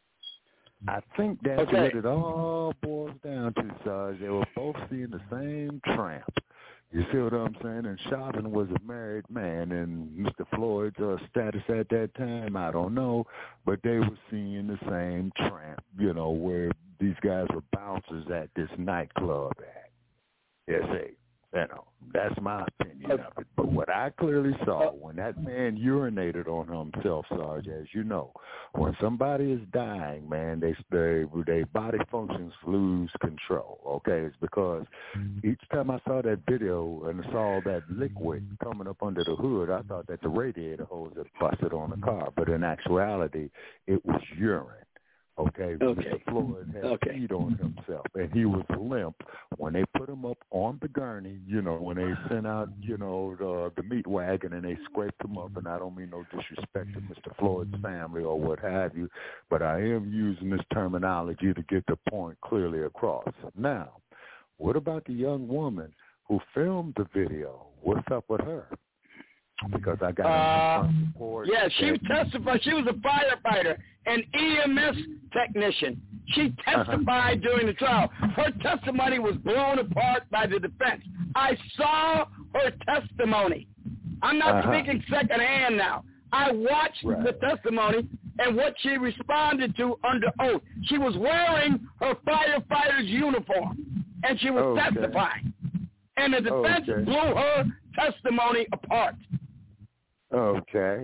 I think that's what it all boils down to, Sarge. They were both seeing the same tramp. You see what I'm saying? And Chauvin was a married man, and Mr. Floyd's status at that time, I don't know, but they were seeing the same tramp, you know, where these guys were bouncers at this nightclub at. You see, you know, that's my opinion of it. But what I clearly saw when that man urinated on himself, Sarge, as you know, when somebody is dying, man, their body functions lose control. Okay, it's because each time I saw that video and saw that liquid coming up under the hood, I thought that the radiator hose had busted on the car, but in actuality, it was urine. Okay, Mr. Floyd had peed on himself, and he was limp when they put him up on the gurney, you know, when they sent out, you know, the meat wagon and they scraped him up, and I don't mean no disrespect to Mr. Floyd's family or what have you, but I am using this terminology to get the point clearly across. Now, what about the young woman who filmed the video? What's up with her? Because I got a report. Yeah, she testified. She was a firefighter, an EMS technician. She testified during the trial. Her testimony was blown apart by the defense. I saw her testimony. I'm not speaking secondhand now. I watched the testimony and what she responded to under oath. She was wearing her firefighter's uniform, and she was testifying. And the defense blew her testimony apart. Okay.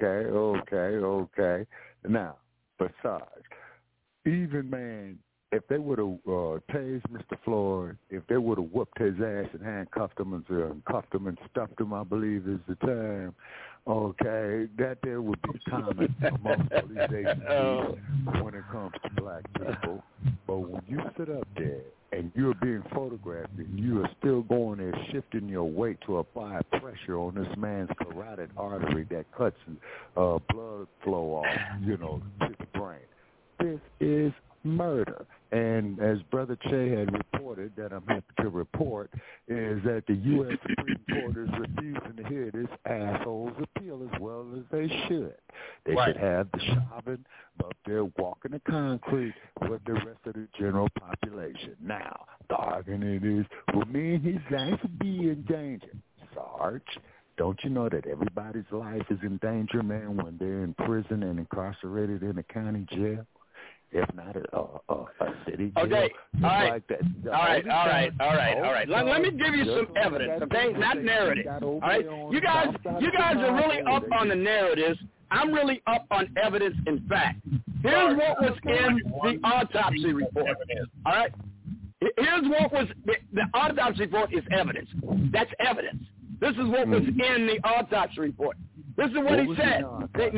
Now, besides, even, man, if they would have tased Mr. Floyd, if they would have whooped his ass and handcuffed him and cuffed him and stuffed him, I believe is the term, okay, that there would be common amongst police agencies when it comes to black people. But when you sit up there and you're being photographed and you are still going there shifting your weight to apply pressure on this man's carotid artery that cuts blood flow off, you know, to the brain, this is murder. And as Brother Che had reported, that I'm happy to report, is that the U.S. Supreme Court is refusing to hear this asshole's appeal as well as they should. They should have the Chauvin up there walking the concrete with the rest of the general population. Now, the argument is, well, me and his life would be in danger. Sarge, don't you know that everybody's life is in danger, man, when they're in prison and incarcerated in a county jail? If not a city jail. Okay, all right. Like that. All right. Let me give you some evidence, okay? Not narrative. All right? You guys are really up on the narratives. I'm really up on evidence and fact. Here's what was in the autopsy report. All right? Here's what was the autopsy report is evidence. That's evidence. This is what was in the autopsy report. This is what he said. The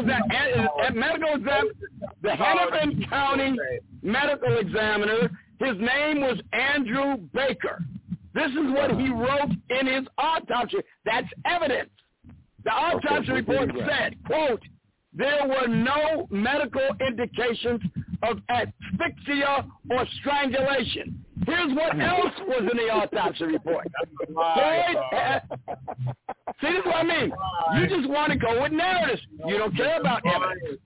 the Hennepin County medical examiner, his name was Andrew Baker. This is what he wrote in his autopsy. That's evidence. The autopsy report said, quote, there were no medical indications of asphyxia or strangulation. Here's what else was in the autopsy report. See, this is what I mean. You just want to go with narratives. You don't care about evidence.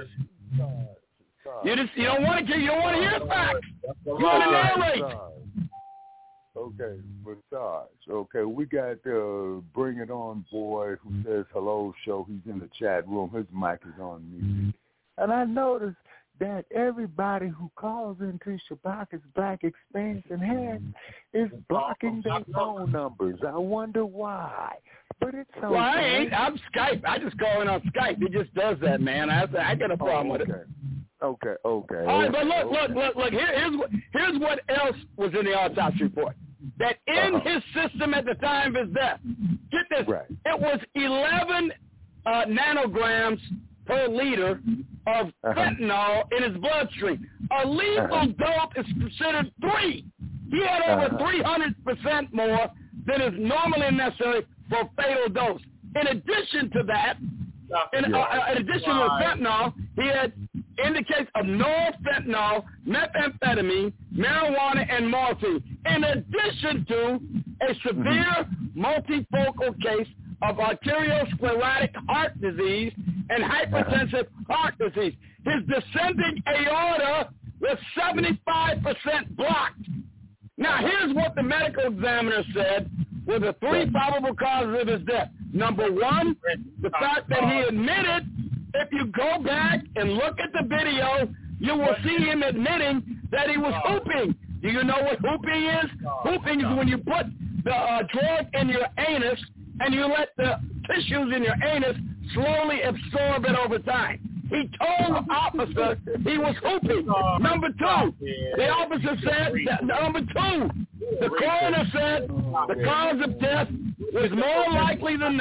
You don't want to hear facts. You want to narrate. Okay, but Sarge, okay, we got Bring It On Boy who says hello show. He's in the chat room. His mic is on music. And I noticed that everybody who calls into Shabaka's Black Expansion Hands is blocking their phone numbers. I wonder why. But it's so well, I ain't. I'm Skype. I just call in on Skype. It just does that, man. I got a problem with it. Okay. All right, but look. Here's what else was in the autopsy report. That in his system at the time of his death, get this, it was 11 nanograms per liter of fentanyl in his bloodstream. A lethal dose is considered 3. He had over 300% more than is normally necessary for a fatal dose. In addition to that, in addition to fentanyl, he had indicates of norfentanyl, methamphetamine, marijuana, and morphine, in addition to a severe multifocal case of arteriosclerotic heart disease and hypertensive heart disease. His descending aorta was 75% blocked. Now, here's what the medical examiner said were the 3 probable causes of his death. Number 1, the fact that he admitted, if you go back and look at the video, you will see him admitting that he was hooping. Do you know what hooping is? Hooping is when you put the drug in your anus and you let the tissues in your anus slowly absorb it over time. He told the officer he was hooping. Number 2, the officer said, number 2, the coroner said the cause of death was more likely than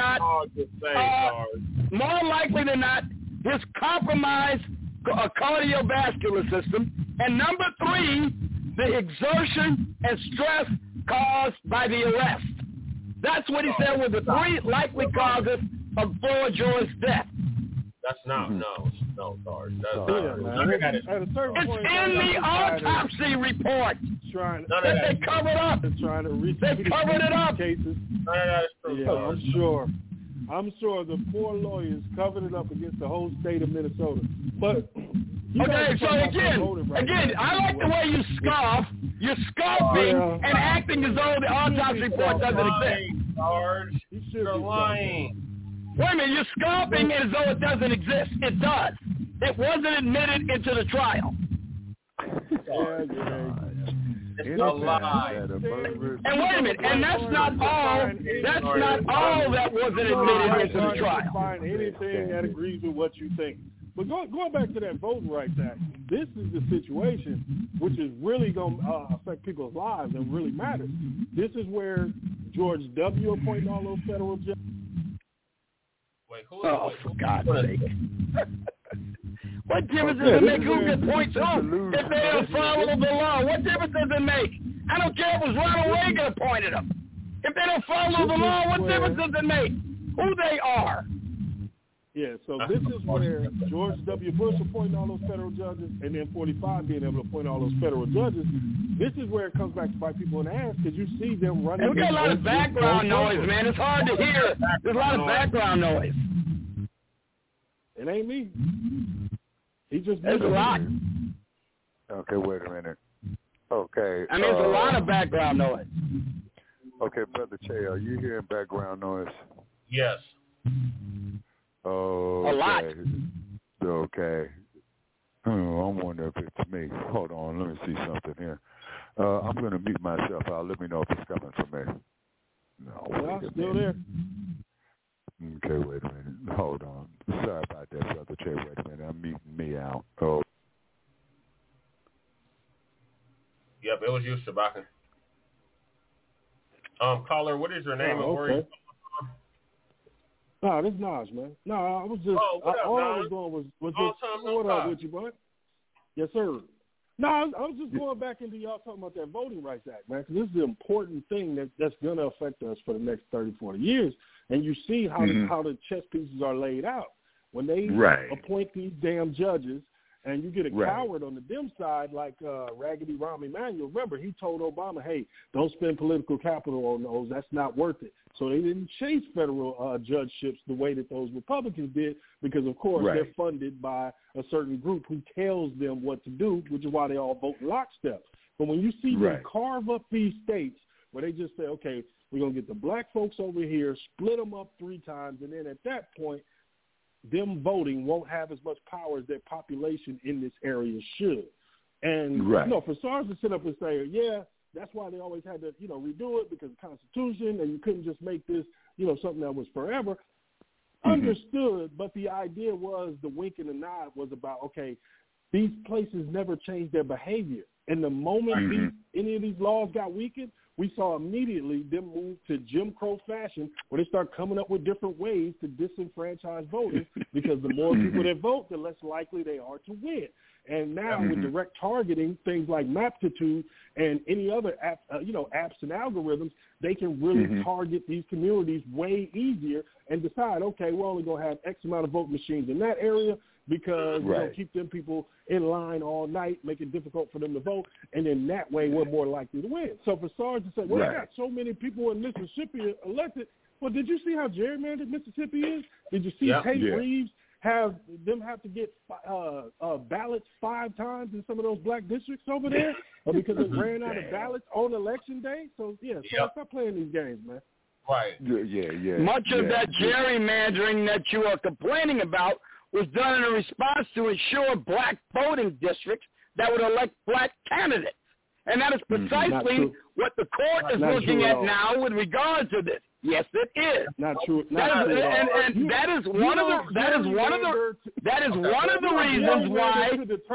not, his compromised cardiovascular system. And number 3, the exertion and stress caused by the arrest. That's what he said were the 3 likely causes of Floyd George's death. That's not, no, Sarge. It's in the autopsy report. They covered up. They covered it up. Cases. Yeah, I'm sure the 4 lawyers covered it up against the whole state of Minnesota. But okay, so again, I like the way you scoff. You're scoffing and acting as though the autopsy report doesn't exist. Sarge, you're lying. Wait a minute, you're scoffing as though it doesn't exist. It does. It wasn't admitted into the trial. It's a lie. And wait a minute, and that's not all. That's not all that wasn't admitted into the trial. Find anything that agrees with what you think. But going back to that Voting Rights Act, this is the situation which is really going to affect people's lives and really matters. This is where George W. appointed all those federal judges. Oh, for God's sake. What difference does it make who gets points on if they don't follow the law? What difference does it make? I don't care if it was Ronald Reagan appointed them. If they don't follow the law, what difference does it make? Who they are. Yeah, so this is where George W. Bush appointed all those federal judges, and then 45 being able to appoint all those federal judges. This is where it comes back to bite people in the ass, because you see them running. And we got a lot of background noise, man. It's hard to hear. There's a lot of background noise. It ain't me. He just There's a lot. Okay, wait a minute. Okay. I mean, there's a lot of background noise. Okay, Brother Che, are you hearing background noise? Yes. Oh, a lot. Okay. Oh, I'm wondering if it's me. Hold on, let me see something here. I'm going to mute myself out. Let me know if it's coming from me. No, well, still there. Okay, wait a minute. Hold on. Sorry about that, Brother Che. Wait a minute. I'm muting me out. Oh. Yep, it was you, Shabaka. Caller, what is your name? Oh, okay. No, this is Naj, man. No, I was just, all I was doing was just, what up with you, bud? Yes, sir. No, I was just going back into y'all talking about that Voting Rights Act, man, because this is an important thing that's going to affect us for the next 30, 40 years. And you see how the chess pieces are laid out. When they appoint these damn judges, and you get a coward on the Dem side like Raggedy Rahm Emanuel. Remember, he told Obama, hey, don't spend political capital on those. That's not worth it. So they didn't chase federal judgeships the way that those Republicans did because, of course, they're funded by a certain group who tells them what to do, which is why they all vote in lockstep. But when you see them carve up these states where they just say, okay, we're going to get the black folks over here, split them up 3 times, and then at that point, them voting won't have as much power as their population in this area should. And, for SARS to sit up and say, yeah, that's why they always had to, redo it because of the Constitution and you couldn't just make this, something that was forever. Understood, but the idea was the wink and the nod was about, okay, these places never changed their behavior. And the moment any of these laws got weakened, we saw immediately them move to Jim Crow fashion where they start coming up with different ways to disenfranchise voters because the more people that vote, the less likely they are to win. And now with direct targeting, things like Maptitude and any other apps and algorithms, they can really target these communities way easier and decide, okay, we're only going to have X amount of vote machines in that area because we're going to keep them people in line all night, make it difficult for them to vote, and then that way we're more likely to win. So for SARS to say, well, I got so many people in Mississippi elected, well, did you see how gerrymandered Mississippi is? Did you see Tate Reeves have to get ballots 5 times in some of those black districts over there because it ran out of ballots on election day? So, stop playing these games, man. Right. Much of that gerrymandering that you are complaining about was done in response to ensure black voting districts that would elect black candidates. And that is precisely what the court is looking at now with regard to this. Yes, it is. Not true. That is one of the reasons why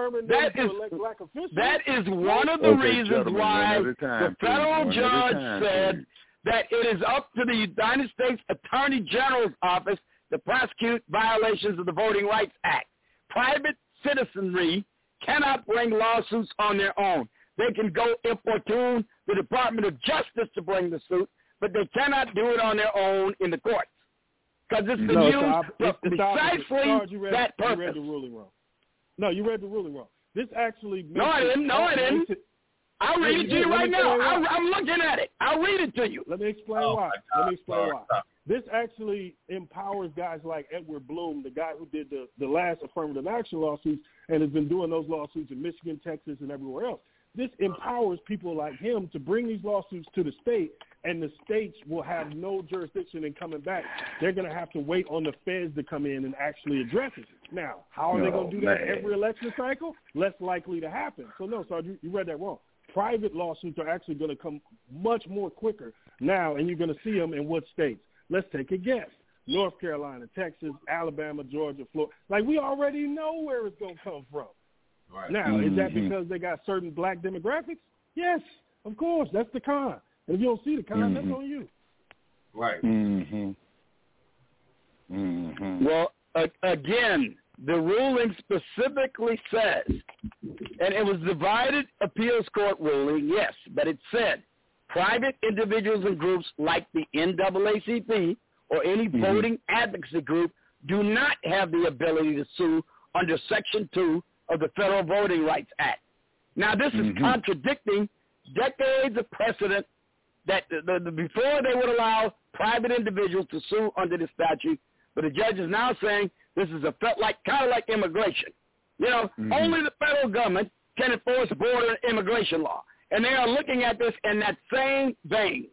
the federal judge said that it is up to the United States Attorney General's office to prosecute violations of the Voting Rights Act. Private citizenry cannot bring lawsuits on their own. They can go importune the Department of Justice to bring the suit, but they cannot do it on their own in the courts because it's precisely that purpose. You read the ruling wrong. No, you read the ruling wrong. This actually No, I didn't. I'll read it to you right now. I'm looking at it. I'll read it to you. Let me explain why. This actually empowers guys like Edward Bloom, the guy who did the last affirmative action lawsuits and has been doing those lawsuits in Michigan, Texas, and everywhere else. This empowers people like him to bring these lawsuits to the state, and the states will have no jurisdiction in coming back. They're going to have to wait on the feds to come in and actually address it. Now, how are they going to do that every election cycle? Less likely to happen. So, no, Sergeant, you read that wrong. Private lawsuits are actually going to come much more quicker now, and you're going to see them in what states? Let's take a guess. North Carolina, Texas, Alabama, Georgia, Florida. Like, we already know where it's going to come from. Right. Now, is that because they got certain black demographics? Yes, of course. That's the con. And if you don't see the con, that's on you. Right. Well, again, the ruling specifically says, and it was divided appeals court ruling, yes, but it said private individuals and groups like the NAACP or any voting advocacy group do not have the ability to sue under Section 2 of the Federal Voting Rights Act. Now, this is contradicting decades of precedent that before they would allow private individuals to sue under the statute, but the judge is now saying this is kind of like immigration. Only the federal government can enforce border immigration law, and they are looking at this in that same vein.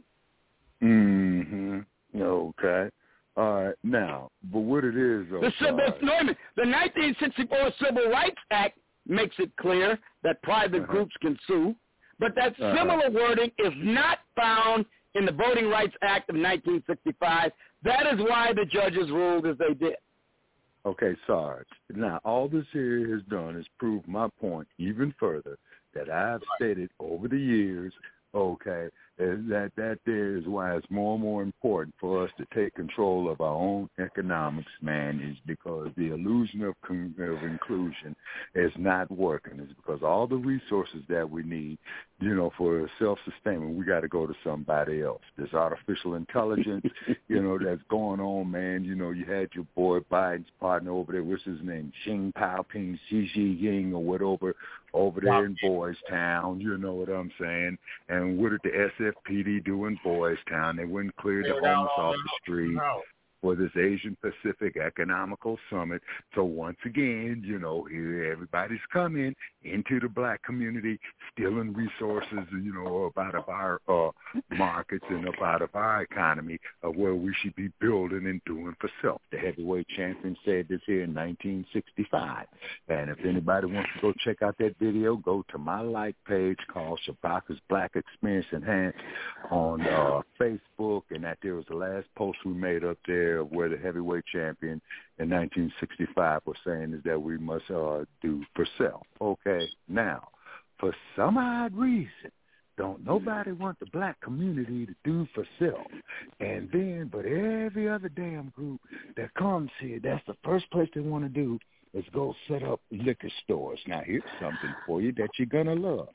Okay. All right. Now, but what it is, though, the 1964 Civil Rights Act makes it clear that private groups can sue, but that similar wording is not found in the Voting Rights Act of 1965. That is why the judges ruled as they did. Okay, Sarge. Now, all this here has done is prove my point even further that I've stated over the years, okay, that there is why it's more and more important for us to take control of our own economics, man, is because the illusion of inclusion is not working. It's because all the resources that we need, for self-sustainment, we got to go to somebody else. This artificial intelligence, that's going on, man. You had your boy Biden's partner over there, what's his name, Xi Jinping, Xi Jinping, or whatever, over there in Boys Town, you know what I'm saying? And what did the SFPD do in Boys Town? They wouldn't clear the homeless off the street for this Asian Pacific Economical Summit. So once again, here everybody's coming into the black community, stealing resources, out of our markets and out of our economy of where we should be building and doing for self. The heavyweight champion said this here in 1965. And if anybody wants to go check out that video, go to my like page called Shabaka's Black Experience Enhanced on Facebook, and that there was the last post we made up there where the heavyweight champion in 1965 was saying is that we must do for self. Okay, now, for some odd reason, don't nobody want the black community to do for self. And then, but every other damn group that comes here, that's the first place they want to do is go set up liquor stores. Now, here's something for you that you're going to love.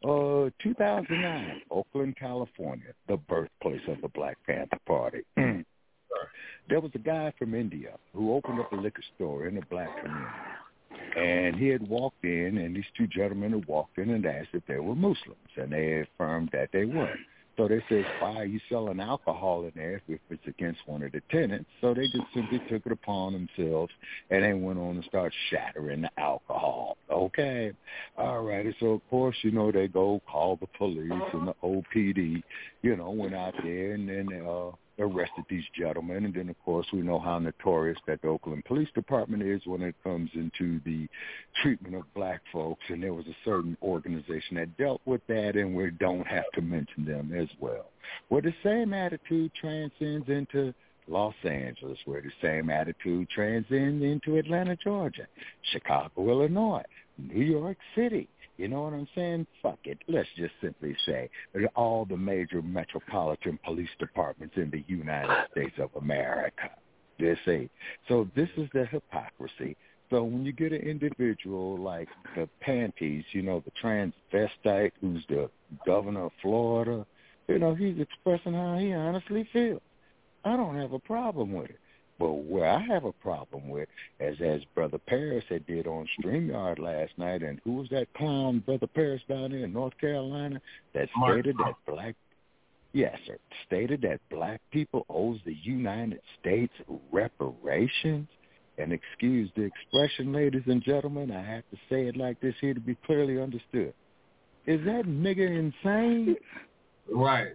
2009, Oakland, California, the birthplace of the Black Panther Party. There was a guy from India who opened up a liquor store in the black community. And he had walked in, and these two gentlemen had walked in and asked if they were Muslims, and they affirmed that they were. So they said, why are you selling alcohol in there if it's against one of the tenants? So they just simply took it upon themselves, and they went on and started shattering the alcohol. Okay. All right. So, of course, they go call the police, and the OPD, went out there and then arrested these gentlemen. And then, of course, we know how notorious that the Oakland Police Department is when it comes into the treatment of black folks. And there was a certain organization that dealt with that, and we don't have to mention them as well. Where the same attitude transcends into Los Angeles, where the same attitude transcends into Atlanta, Georgia, Chicago, Illinois, New York City. You know what I'm saying? Fuck it. Let's just simply say all the major metropolitan police departments in the United States of America. So this is the hypocrisy. So when you get an individual like the Panties, the transvestite who's the governor of Florida, he's expressing how he honestly feels. I don't have a problem with it. But where I have a problem with, as Brother Paris had did on StreamYard last night, and who was that clown, Brother Paris, down there in North Carolina, that stated that black people owes the United States reparations? And excuse the expression, ladies and gentlemen, I have to say it like this here to be clearly understood. Is that nigga insane? Right.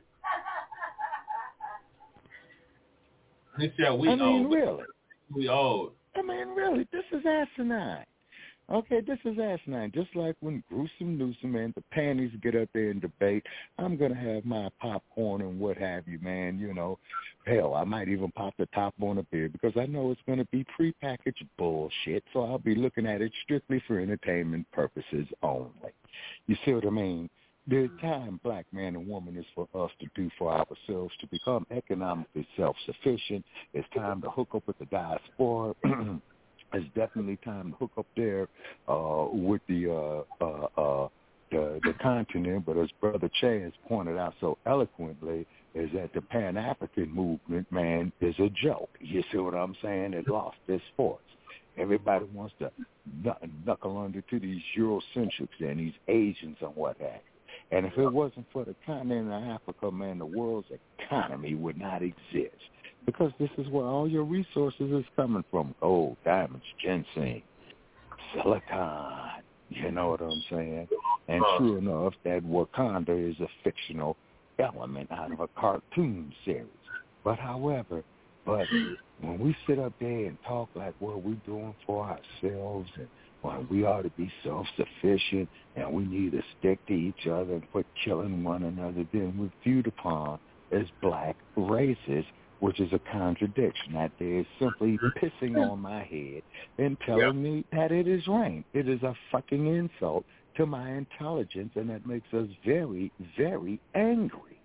He said really. We owed. Really, this is asinine. Okay, this is asinine. Just like when Gruesome Newsom and the Panties get up there and debate, I'm going to have my popcorn and what have you, man. Hell, I might even pop the top on a beer because I know it's going to be prepackaged bullshit, so I'll be looking at it strictly for entertainment purposes only. You see what I mean? The time, black man and woman, is for us to do for ourselves to become economically self-sufficient. It's time to hook up with the diaspora. It's definitely time to hook up there with the continent. But as Brother Che has pointed out so eloquently, is that the Pan-African movement, man, is a joke. You see what I'm saying? It lost its force. Everybody wants to knuckle under to these Eurocentrics and these Asians and what have you. And if it wasn't for the continent of Africa, man, the world's economy would not exist. Because this is where all your resources is coming from. Gold, diamonds, ginseng, silicon. You know what I'm saying? And true enough, that Wakanda is a fictional element out of a cartoon series. But however, when we sit up there and talk like what we're doing for ourselves and when we ought to be self-sufficient and we need to stick to each other and quit killing one another, then we're viewed upon as black racists, which is a contradiction. That is simply pissing on my head and telling me that it is rain. It is a fucking insult to my intelligence, and that makes us very, very angry.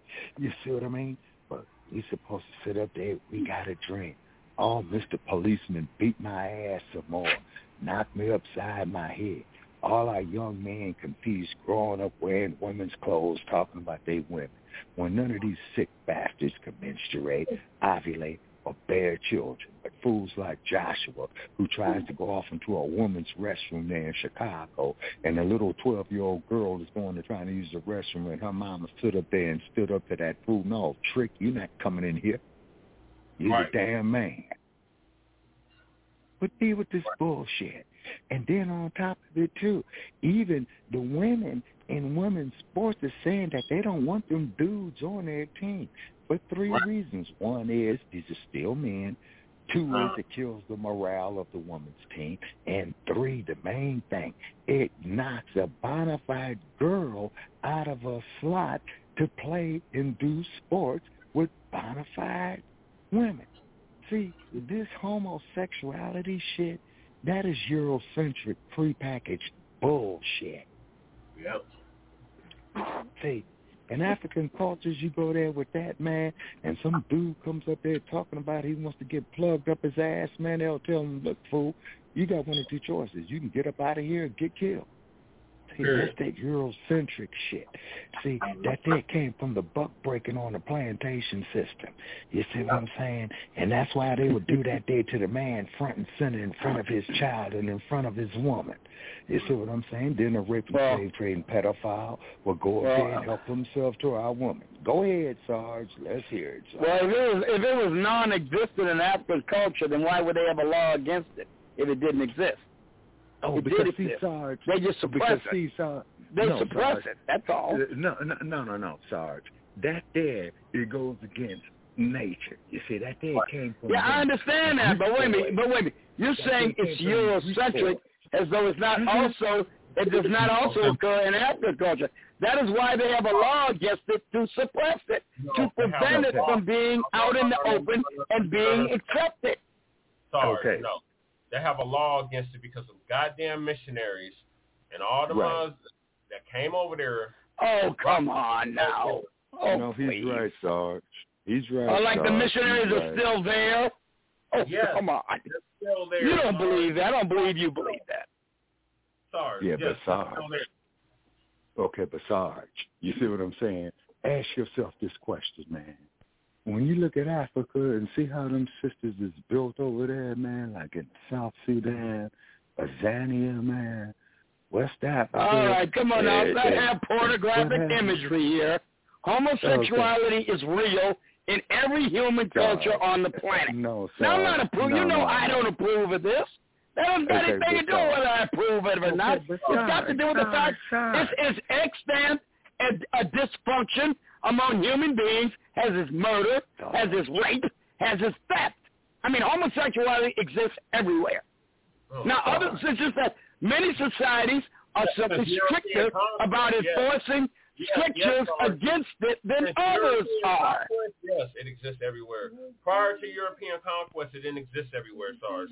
You see what I mean? But we supposed to sit up there. We got a drink. Oh, Mr. Policeman beat my ass some more. Knocked me upside my head. All our young men confused growing up wearing women's clothes, talking about they women. When none of these sick bastards can menstruate, ovulate, or bear children. But fools like Joshua, who tries to go off into a woman's restroom there in Chicago, and a little 12-year-old girl is going to try to use the restroom, and her mama stood up there and stood up to that fool. No, Trick, you're not coming in here. You're Right. the damn man. But deal with this bullshit. And then on top of it, too, even the women in women's sports are saying that they don't want them dudes on their team for three reasons. One is these are still men. Two is it kills the morale of the women's team. And three, the main thing, it knocks a bona fide girl out of a slot to play and do sports with bona fide women. See, this homosexuality shit, that is Eurocentric prepackaged bullshit. Yep. See, in African cultures, you go there with that, man, and some dude comes up there talking about he wants to get plugged up his ass, man, they'll tell him, look, fool, you got one of two choices. You can get up out of here and get killed. See, that's that Eurocentric shit. See, that there came from the buck breaking on the plantation system. You see what I'm saying? And that's why they would do that there to the man front and center in front of his child and in front of his woman. You see what I'm saying? Then the rape and slave trading pedophile will go up there and help himself to our woman. Go ahead, Sarge. Let's hear it, Sarge. Well, if it was non-existent in African culture, then why would they have a law against it if it didn't exist? Oh, it because did see, exist. Sarge. They just suppress it. See, Sarge. They no, suppress Sarge. it. That's all. No, Sarge. That there, it goes against nature. You see, that there came from... Yeah, I understand that, but wait a minute. You're saying it's Eurocentric as though it's not also, it does not also occur in African culture. That is why they have a law against it to suppress it, to prevent it from being out in the open and being accepted. Sorry, no. They have a law against it because of goddamn missionaries and all the ones that came over there. Oh, come on now. Oh, no, he's please. right, Sarge. He's right. Oh, like Sarge. the missionaries are still there? Oh, yes, come on. They're still there. You don't believe that. I don't believe you believe that. Sorry. Yeah, yes, but Sarge. Okay, but Sarge, you see what I'm saying? Ask yourself this question, man. When you look at Africa and see how them sisters is built over there, man, like in South Sudan, Tanzania, man, West Africa. All right, come on now. Let's not have pornographic imagery here. Homosexuality is real in every human culture on the planet. No, now, I'm not approving. I don't approve of this. That doesn't have anything to do with whether I approve of it or not. It's got to do with the fact it's extant a dysfunction among human beings, has its murder, has its rape, has its theft. I mean, homosexuality exists everywhere. Now, it's just that many societies are simply stricter about enforcing strictures against it than others are. Yes, it exists everywhere. Prior to European conquest, it didn't exist everywhere, Sarge.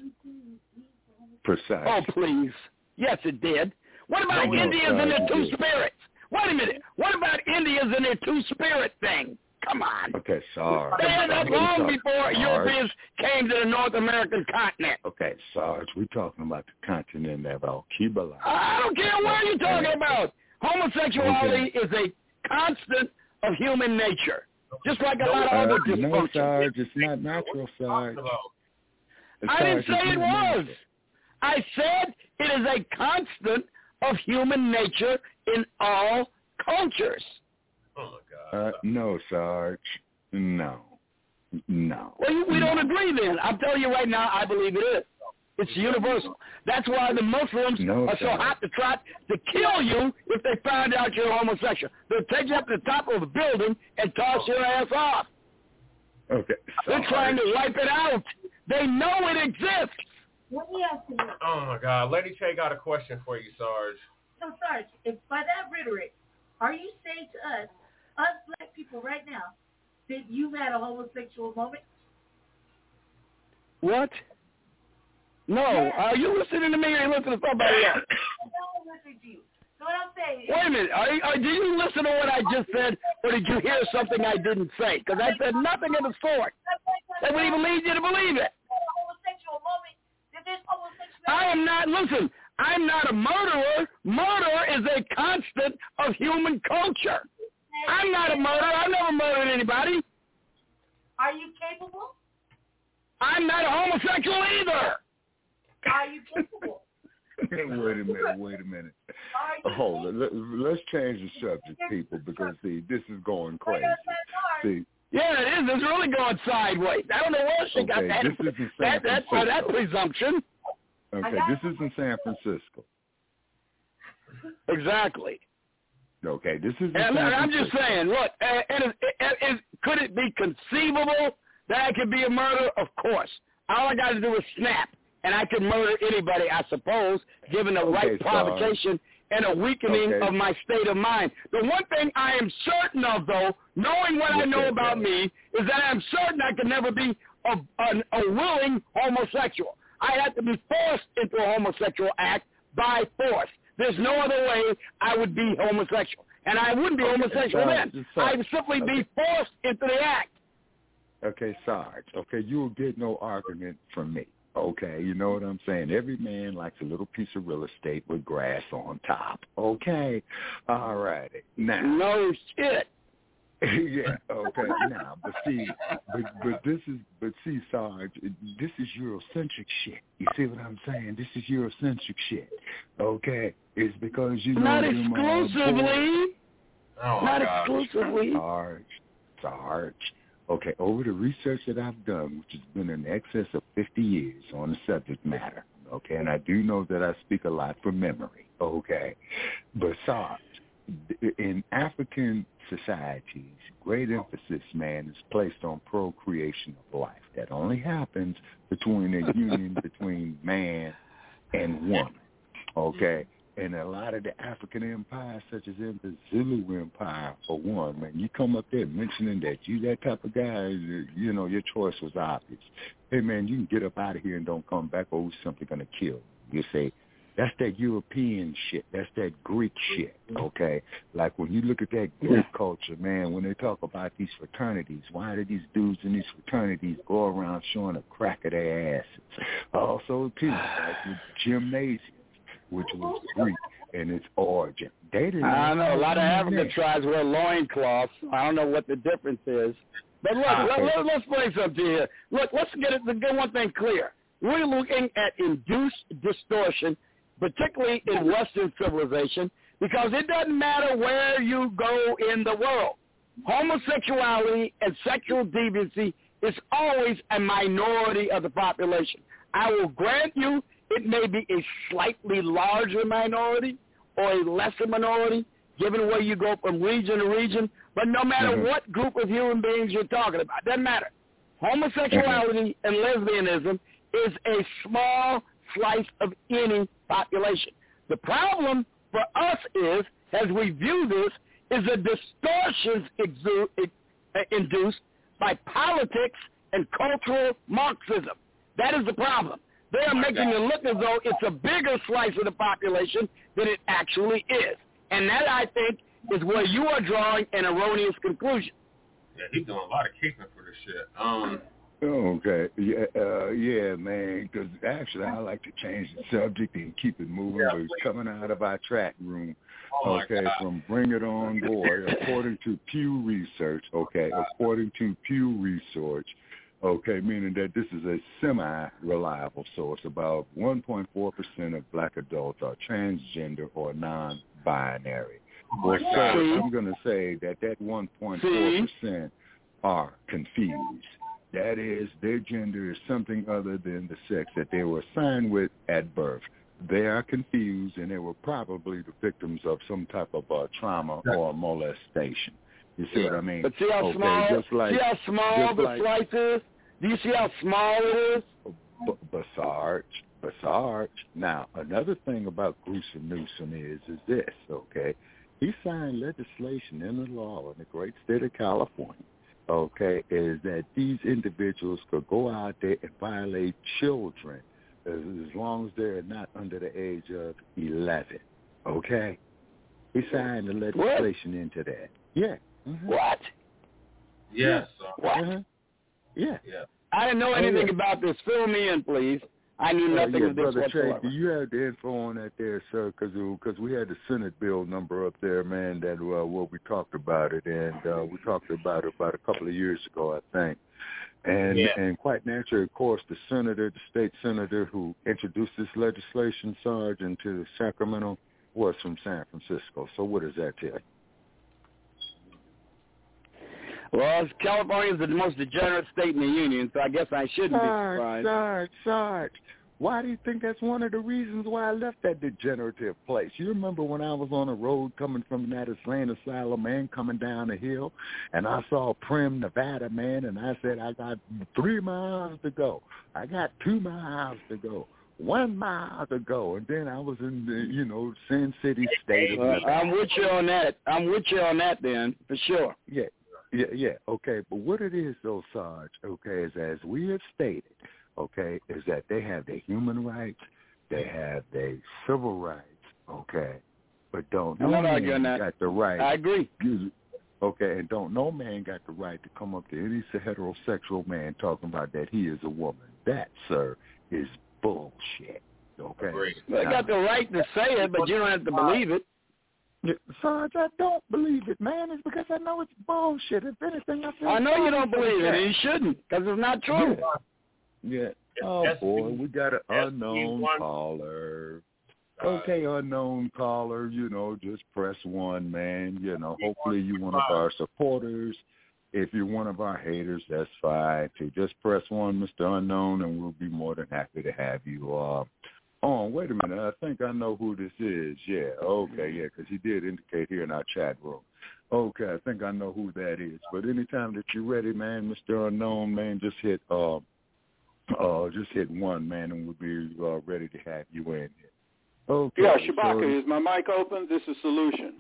Precise. Oh, please. Yes, it did. What about Indians and their two spirits? Wait a minute. What about Indians and their two-spirit thing? Come on. Okay, Sarge. They had that long before Europeans came to the North American continent. Okay, Sarge, we're talking about the continent of Al-Qibla. I don't care what you're talking about. Homosexuality is a constant of human nature, just like a lot of other dysfunctions. No, Sarge, it's not natural, Sarge. I didn't say it was. I said it is a constant of human nature in all cultures. Oh, my God. No, Sarge. No. Well, we don't agree then. I'm telling you right now, I believe it is. It's universal. That's why the Muslims are so hot to try to kill you if they find out you're homosexual. They'll take you up to the top of a building and toss your ass off. Okay. They're trying to wipe it out. They know it exists. Oh, my God. Lady Che got a question for you, Sarge. So, Sarge, if by that rhetoric, are you saying to us black people right now, that you've had a homosexual moment? What? No. Yes. Are you listening to me or are you listening to somebody else? I'm listening to you. So what I'm saying is... Wait a minute. Do you listen to what I just said or did you hear something I didn't say? Because I said nothing of the sort. They would even lead you to believe it. I am not, listen, I'm not a murderer. Murder is a constant of human culture. I'm not a murderer. I've never murdered anybody. Are you capable? I'm not a homosexual either. Are you capable? Wait a minute. Hold on. Let's change the subject, people, because, see, this is going crazy. See, yeah, it is. It's really going sideways. I don't know where she got that. This is in San Francisco. That presumption. Okay, this is in San Francisco. Exactly. Okay, this is in and San Francisco. I'm just saying, look, could it be conceivable that I could be a murderer? Of course. All I got to do is snap, and I could murder anybody, I suppose, given the right provocation and a weakening of my state of mind. The one thing I am certain of, though, knowing what I know about me, is that I'm certain I can never be a willing homosexual. I have to be forced into a homosexual act by force. There's no other way I would be homosexual. And I wouldn't be homosexual then. I would simply be forced into the act. Okay, Sarge. Okay, you will get no argument from me. Okay, you know what I'm saying? Every man likes a little piece of real estate with grass on top. Okay, all righty. Now, no shit. Yeah. Okay. Now, but see, Sarge, this is Eurocentric shit. You see what I'm saying? This is Eurocentric shit. Okay, it's because you know not exclusively. Not exclusively. Sarge. Okay, over the research that I've done, which has been in excess of 50 years on the subject matter, okay, and I do know that I speak a lot from memory, okay, but Sarge, in African societies, great emphasis, man, is placed on procreation of life. That only happens between a union between man and woman, okay? And a lot of the African empires, such as in the Zulu Empire, for one, man, you come up there mentioning that you that type of guy, you know, your choice was obvious. Hey, man, you can get up out of here and don't come back, or we're simply going to kill you. You say, that's that European shit. That's that Greek shit, okay? Like when you look at that Greek culture, man, when they talk about these fraternities, why do these dudes in these fraternities go around showing a crack of their asses? Also, too, like with gymnasiums, which was Greek in its origin. They didn't. I know a lot of African tribes wear loincloths. I don't know what the difference is. But look, let's play something here. Look, let's get one thing clear. We're looking at induced distortion, particularly in Western civilization, because it doesn't matter where you go in the world. Homosexuality and sexual deviancy is always a minority of the population. I will grant you it may be a slightly larger minority or a lesser minority, given where you go from region to region, but no matter what group of human beings you're talking about, it doesn't matter. Homosexuality and lesbianism is a small slice of any population. The problem for us is, as we view this, is the distortions induced by politics and cultural Marxism. That is the problem. They are making it look as though it's a bigger slice of the population than it actually is. And that, I think, is where you are drawing an erroneous conclusion. Yeah, he's doing a lot of kicking for this shit. Okay. Yeah, man, because actually I like to change the subject and keep it moving. Yeah, we're coming out of our track room, from Bring It On Board, according to Pew Research, meaning that this is a semi-reliable source. About 1.4% of black adults are transgender or non-binary. I'm going to say that 1.4% are confused. That is, their gender is something other than the sex that they were assigned with at birth. They are confused, and they were probably the victims of some type of trauma or molestation. You see what I mean? But see how small, the slice is? Do you see how small it is? Basarge. Now, another thing about Gruesome Newsom is this, okay? He signed legislation into law in the great state of California, is that these individuals could go out there and violate children as long as they're not under the age of 11, okay? He signed the legislation into that. Yeah. Mm-hmm. What? Yes. What? Uh-huh. Yeah. I didn't know anything about this. Fill me in, please. I knew nothing of this Brother whatsoever. Trey, do you have the info on that there, sir? Because we had the Senate bill number up there, man, that where we talked about it, and we talked about it about a couple of years ago, I think. And quite naturally, of course, the state senator who introduced this legislation, Sarge, into Sacramento was from San Francisco. So what does that tell you? Well, California is the most degenerate state in the union, so I guess I shouldn't be surprised. Sarge, why do you think that's one of the reasons why I left that degenerative place? You remember when I was on the road coming from that insane asylum, man, coming down the hill, and I saw Primm, Nevada, man, and I said, I got 3 miles to go. I got 2 miles to go. 1 mile to go, and then I was in the, Sin City State. I'm with you on that. Then, for sure. Yeah. Okay, but what it is, though, Sarge, okay, is as we have stated, okay, is that they have their human rights, they have their civil rights, okay, but no man got the right. I agree. Okay, and no man got the right to come up to any heterosexual man talking about that he is a woman. That, sir, is bullshit. Okay, they got the right to say it, but you don't have to believe it. Sarge, I don't believe it, man. It's because I know it's bullshit. If anything, I know you don't believe it, and you shouldn't, because it's not true. Yeah. Oh, boy, we got an unknown caller. Okay, unknown caller, just press 1, man. Hopefully you're one of our supporters. If you're one of our haters, that's fine, too. Just press 1, Mr. Unknown, and we'll be more than happy to have you on. Wait a minute. I think I know who this is. Yeah, okay, yeah, because he did indicate here in our chat room. Okay, I think I know who that is. But anytime that you're ready, man, Mr. Unknown, man, just hit 1, man, and we'll be ready to have you in here. Okay. Yeah, Shabaka, is my mic open? This is Solution.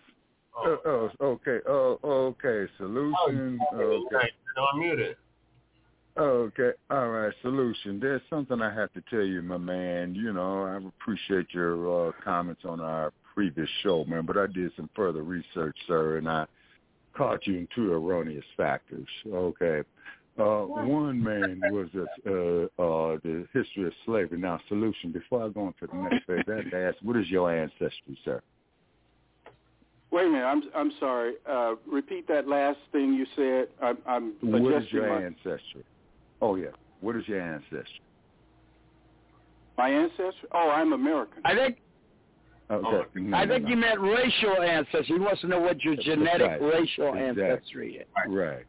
Okay, Solution. Okay. I'm muted. Okay, all right, Solution. There's something I have to tell you, my man. I appreciate your comments on our previous show, man, but I did some further research, sir, and I caught you in 2 erroneous factors. Okay. One, man, was the history of slavery. Now, Solution, before I go on to the next phase, I have to ask, what is your ancestry, sir? Wait a minute, I'm sorry. Repeat that last thing you said. I'm what is your ancestry? Oh, yeah. What is your ancestry? My ancestry? Oh, I'm American. I think I think you meant racial ancestry. He wants to know what your genetic racial ancestry is. Right.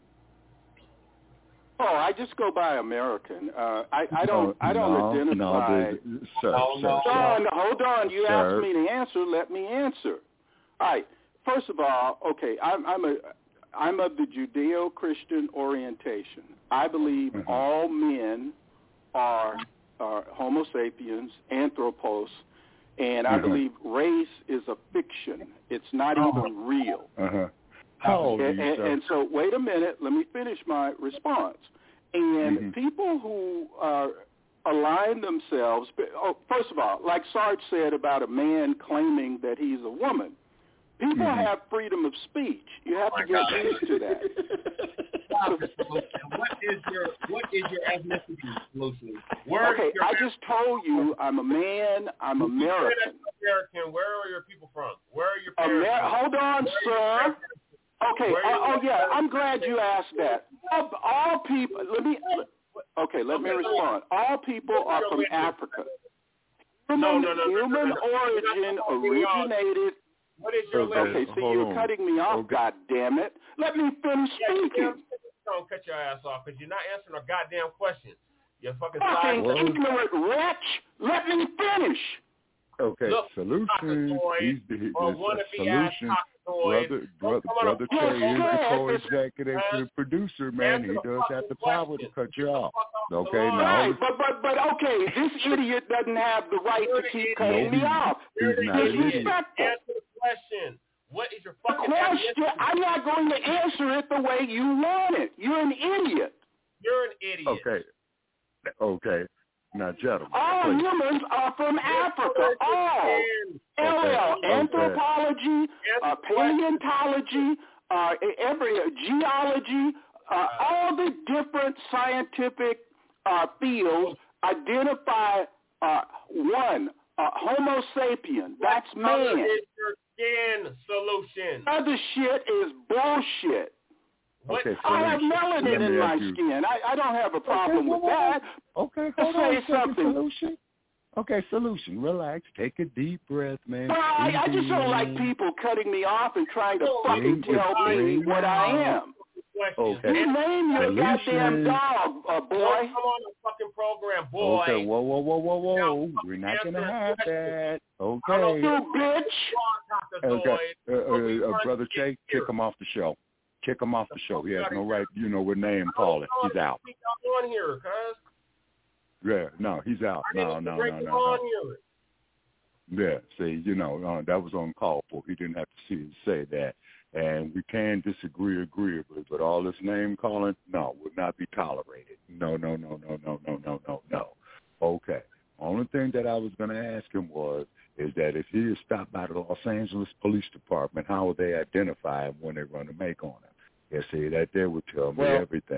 Oh, I just go by American. I don't identify. No, sir. Hold on. You asked me to answer. Let me answer. All right. First of all, okay, I'm of the Judeo-Christian orientation. I believe all men are Homo sapiens, anthropos, and I believe race is a fiction. It's not even real. How old are you, sir? And so, wait a minute. Let me finish my response. And people who align themselves, first of all, like Sarge said about a man claiming that he's a woman, people have freedom of speech. You have to get used to that. What is your ethnicity, Solution? Okay, I just told you I'm a man. I'm American. American. Where are your people from? Where are your parents? Hold on, sir. Okay. Yeah. I'm glad you asked that. All people. Let me respond. All people are from Africa. Human origin originated. What is your Okay, see, you're cutting me off. God damn it! Let me finish speaking. Don't cut your ass off because you're not answering a goddamn question. You're fucking ignorant wretch. Let me finish. Okay, Look, Solution. He's the Solution. Brother Trey is the co-executive producer, man. He does have the power to cut you off. Okay, now. Right, but okay, this idiot doesn't have the right to keep cutting me off. He's not an idiot. Answer the question. What is your fucking question? I'm not going to answer it the way you want it. You're an idiot. You're an idiot. Okay. Now, gentlemen. All humans are from Africa. All. Anthropology, paleontology, every geology, all the different scientific fields identify one, Homo sapien. That's man. Is your skin solution? Other shit is bullshit. Okay, I have melanin in my skin. I don't have a problem with that. Okay, hold on a second. Solution. Okay, solution. Relax. Take a deep breath, man. Well, I just don't like people cutting me off and trying to fucking tell me what I am. Okay. You name your goddamn dog, boy. Come on the fucking program, boy. Okay, whoa. We're not going to have that. Okay. You bitch. Okay. Brother Che, kick him off the show. Kick him off the show. He has no right, you know what name, call it. He's out. On here, cuz. Yeah, no, he's out. No. Yeah, see, you know, that was uncalled for. He didn't have to say that. And we can disagree agreeably, but all this name calling, no, would not be tolerated. No. Okay. Only thing that I was going to ask him is that if he is stopped by the Los Angeles Police Department, how would they identify him when they run a make on him? Yeah, see, that there would tell me everything.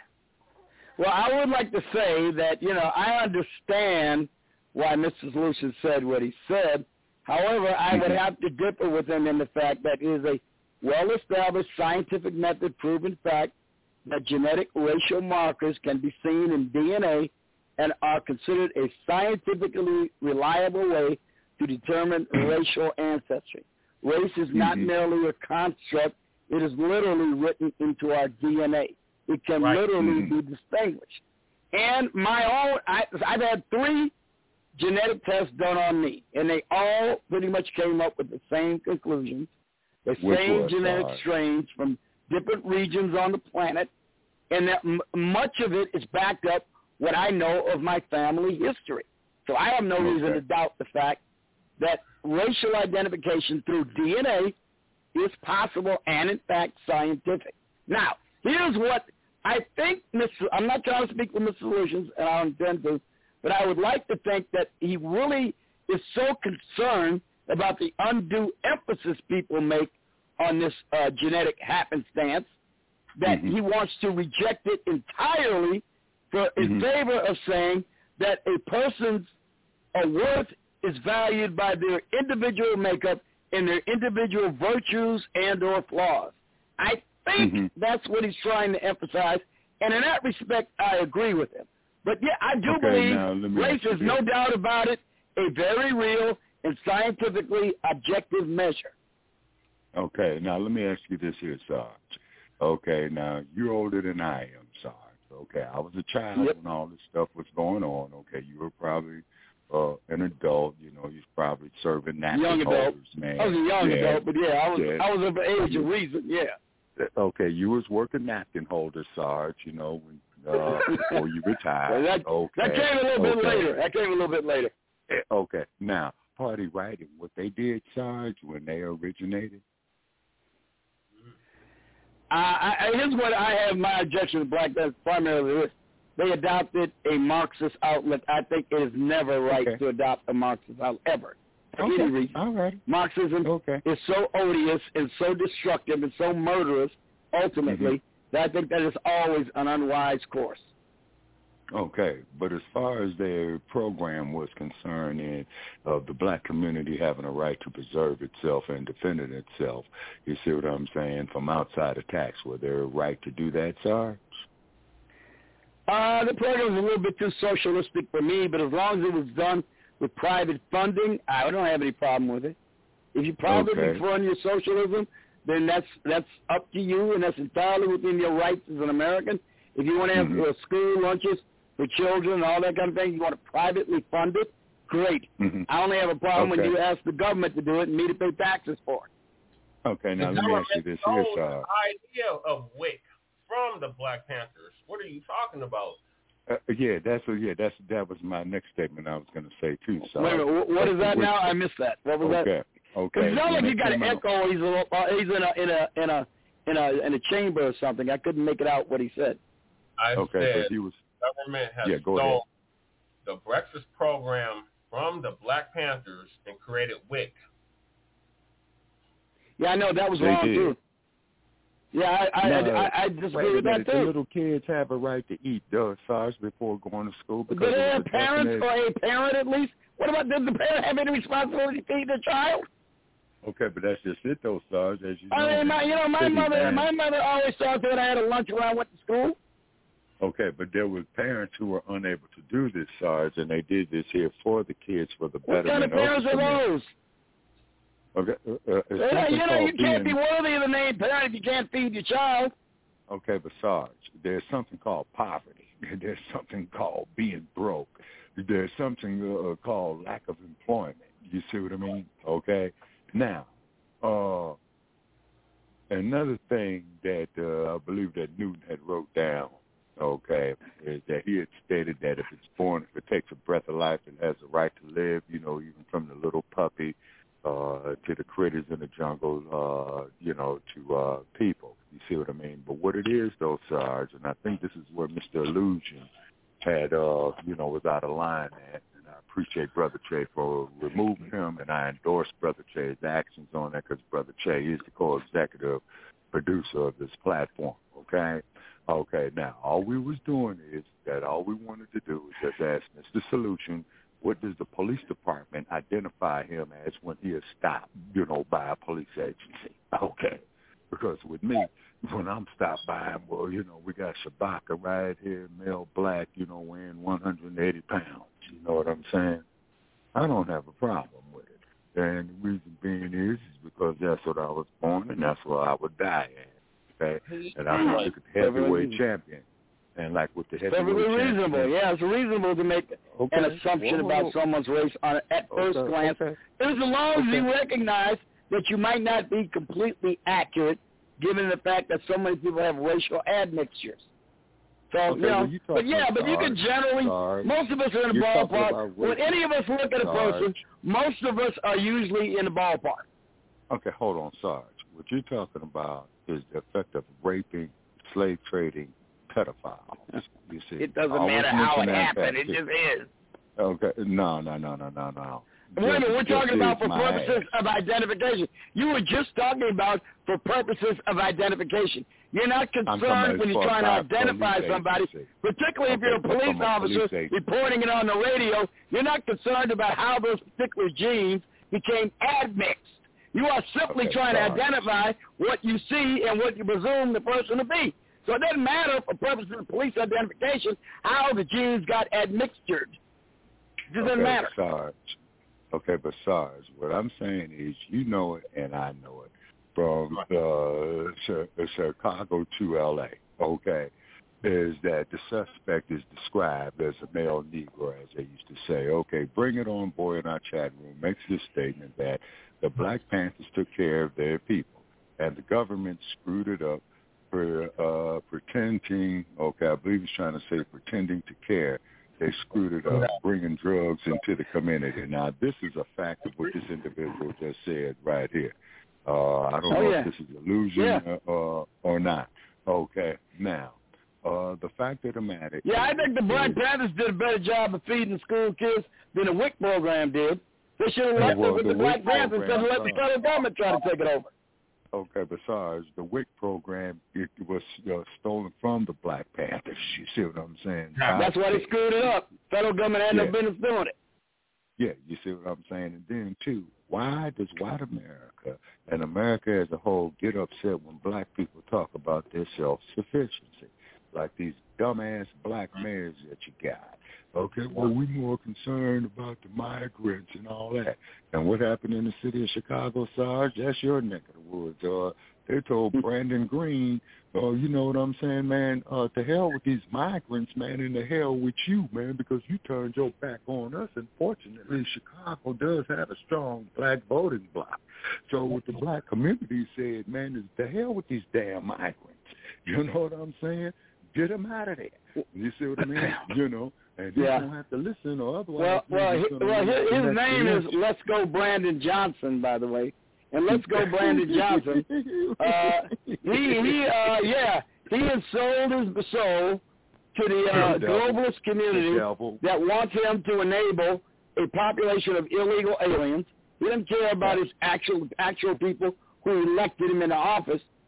Well, I would like to say that, you know, I understand why Mr. Solution said what he said. However, I would have to differ with him in the fact that it is a well-established scientific method proven fact that genetic racial markers can be seen in DNA and are considered a scientifically reliable way to determine racial ancestry. Race is not merely a construct. It is literally written into our DNA. It can literally be distinguished. And I've had 3 genetic tests done on me, and they all pretty much came up with the same conclusions, the same genetic strains from different regions on the planet, and that much of it is backed up what I know of my family history. So I have no reason to doubt the fact that racial identification through DNA is possible and, in fact, scientific. Now, here's what I think, I'm not trying to speak for Mr. Solutions, and I don't intend to, but I would like to think that he really is so concerned about the undue emphasis people make on this genetic happenstance that he wants to reject it entirely in favor of saying that a person's worth is valued by their individual makeup and their individual virtues and or flaws. I think that's what he's trying to emphasize, and in that respect, I agree with him. But, yeah, I do believe race is, no doubt about it, a very real and scientifically objective measure. Okay, now let me ask you this here, Sarge. Okay, now you're older than I am, Sarge. Okay, I was a child when all this stuff was going on. Okay, you were probably an adult. You know, you're probably serving napkin holders, man. I was a young adult, but I was of the age of reason, Okay, you was working napkin holder, Sarge, you know, when, before you retired. Well, that came a little bit later. Okay, now, party writing, what they did, Sarge, when they originated? Here's what I have my objection to Black Death primarily is. They adopted a Marxist outlook. I think it is never right to adopt a Marxist outlook, ever, for any reason. All right. Marxism is so odious and so destructive and so murderous, ultimately, that I think that is always an unwise course. Okay, but as far as their program was concerned in the black community having a right to preserve itself and defend itself, you see what I'm saying, from outside attacks, were there a right to do that, Sarge? The program is a little bit too socialistic for me, but as long as it was done with private funding, I don't have any problem with it. If you privately fund your socialism, then that's up to you, and that's entirely within your rights as an American. If you want to have school lunches for children and all that kind of thing, you want to privately fund it, great. I only have a problem when you ask the government to do it and me to pay taxes for it. Okay, now let me ask you this here, Sarge. The idea of WIC from the Black Panthers. What are you talking about? That was my next statement I was going to say too. Sarge. Wait a minute, what is that now? I missed that. What was that? Okay. It sounds like you got an echo. He's in a chamber or something. I couldn't make it out what he said. I said but he was, government has stole the breakfast program from the Black Panthers and created WIC. Yeah, I know that was wrong too. Yeah, I disagree with that, too. The little kids have a right to eat, Sarge, before going to school. Do they have parents or a parent at least? What about, does the parent have any responsibility to feed their child? Okay, but that's just it, though, Sarge. As you know, I mean, my mother always thought that I had a lunch when I went to school. Okay, but there were parents who were unable to do this, Sarge, and they did this here for the kids, for the betterment. What kind of parents are those? Okay, you can't be worthy of the name parent if you can't feed your child. Okay, but Sarge, there's something called poverty. There's something called being broke. There's something called lack of employment. You see what I mean? Okay. Now, another thing that I believe that Newton had wrote down, okay, is that he had stated that if it takes a breath of life, it has a right to live, even from the little puppy to the critters in the jungle, to people. You see what I mean? But what it is, though, Sarge, and I think this is where Mr. Illusion had, was out of line at, and I appreciate Brother Che for removing him, and I endorse Brother Che's actions on that because Brother Che is the co-executive producer of this platform, okay? Okay, now, all we was doing is that all we wanted to do was just ask Mr. Solution, what does the police department identify him as when he is stopped, by a police agency? Okay. Because with me, when I'm stopped by him, well, we got Shabaka right here, male black, weighing 180 pounds. You know what I'm saying? I don't have a problem with it. And the reason being is because that's what I was born and that's what I would die in. Okay? And I'm the heavyweight champion. And like with the heavyweight champion. Reasonable. Yeah, it's reasonable to make an assumption about someone's race at first glance. As long as you recognize that you might not be completely accurate, given the fact that so many people have racial admixtures. So, but you can generally, most of us are in the ballpark. When any of us look at a person, most of us are usually in the ballpark. Okay, hold on, Sarge. What you're talking about is the effect of raping, slave trading, pedophiles. You see, it doesn't matter how it happened. It just is. Okay, no. Wait a minute, we're talking about for purposes of identification. You were just talking about for purposes of identification. You're not concerned when you're trying to identify somebody, particularly if you're a police officer reporting it on the radio. You're not concerned about how those particular genes became admixed. You are simply trying to identify what you see and what you presume the person to be. So it doesn't matter for purposes of police identification how the genes got admixtured. It doesn't matter. Sarge. Okay, but Sarge, what I'm saying is you know it and I know it from Chicago to L.A., okay, is that the suspect is described as a male Negro, as they used to say. Okay, Bring It On Boy in our chat room makes this statement that the Black Panthers took care of their people and the government screwed it up for pretending, I believe he's trying to say pretending to care. They screwed it up, bringing drugs into the community. Now, this is a fact of what this individual just said right here. I don't know if this is illusion or not. Okay, now, the fact of the matter I think the Black Panthers did a better job of feeding school kids than the WIC program did. They should have left it with the Black Panthers instead of let the federal government try to take it over. Okay, besides, the WIC program, it was stolen from the Black Panthers. You see what I'm saying? That's why they screwed it up. Federal government had no business doing it. Yeah, you see what I'm saying? And then, too, why does white America and America as a whole get upset when black people talk about their self-sufficiency? Like these dumbass black mayors that you got. Okay, well, we're more concerned about the migrants and all that. And what happened in the city of Chicago, Sarge? That's your neck of the woods. They told Brandon Green, you know what I'm saying, man, to hell with these migrants, man, and to hell with you, man, because you turned your back on us. And fortunately, Chicago does have a strong black voting bloc. So what the black community said, man, is to hell with these damn migrants. You know what I'm saying? Get them out of there. You see what I mean? And you don't have to listen or otherwise. His name is Let's Go Brandon Johnson, by the way. And Let's Go Brandon Johnson. He has sold his soul to the globalist community that wants him to enable a population of illegal aliens. He doesn't care about his actual people who elected him into office.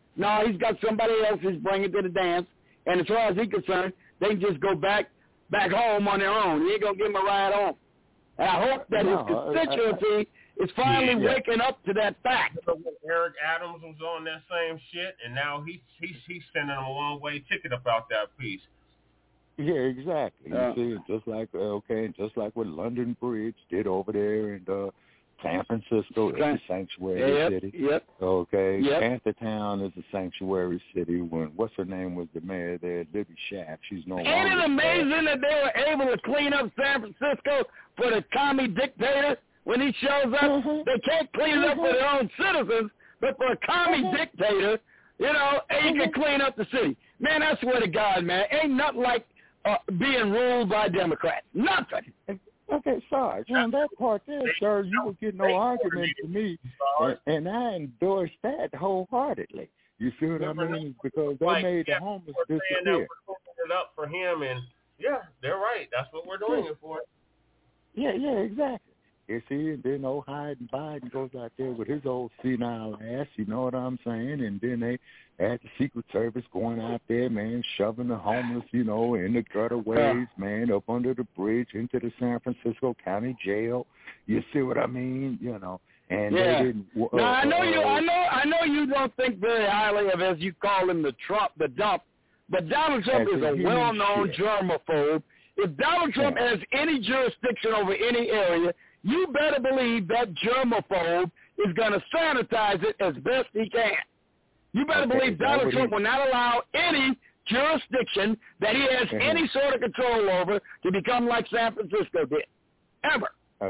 No, he's got somebody else he's bringing to the dance. And as far as he's concerned, they can just go back home on their own. He ain't going to give him a ride home. And I hope that his constituency is finally waking up to that fact. Eric Adams was on that same shit, and now he's sending them a one-way ticket about that piece. Yeah, exactly. You see, just like what London Bridge did over there in San Francisco, it's a sanctuary city. Yep. Okay. Yep. Panthertown is a sanctuary city. When what's her name was the mayor there, Libby Schaaf. She's no longer. Ain't it amazing that they were able to clean up San Francisco for the commie dictator when he shows up? They can't clean it up for their own citizens, but for a commie dictator, you know, you can clean up the city. Man, I swear to God, man, ain't nothing like being ruled by Democrats. Nothing. Okay, Sarge, on that part there, sir, you will get no argument from me, and I endorse that wholeheartedly. You see what I mean? Because they made the homeless disappear. We're cleaning it up for him, and they're right. That's what we're doing it for. Yeah, exactly. You see, and then old Biden goes out there with his old senile ass, you know what I'm saying? And then they had the Secret Service going out there, man, shoving the homeless, you know, in the gutter ways, man, up under the bridge into the San Francisco County Jail. You see what I mean? You know, and they didn't. Now I know you don't think very highly of, as you call him, the dump, but Donald Trump is a well-known germaphobe. If Donald Trump has any jurisdiction over any area, you better believe that germaphobe is going to sanitize it as best he can. You better believe Donald Trump will not allow any jurisdiction that he has any sort of control over to become like San Francisco did, ever.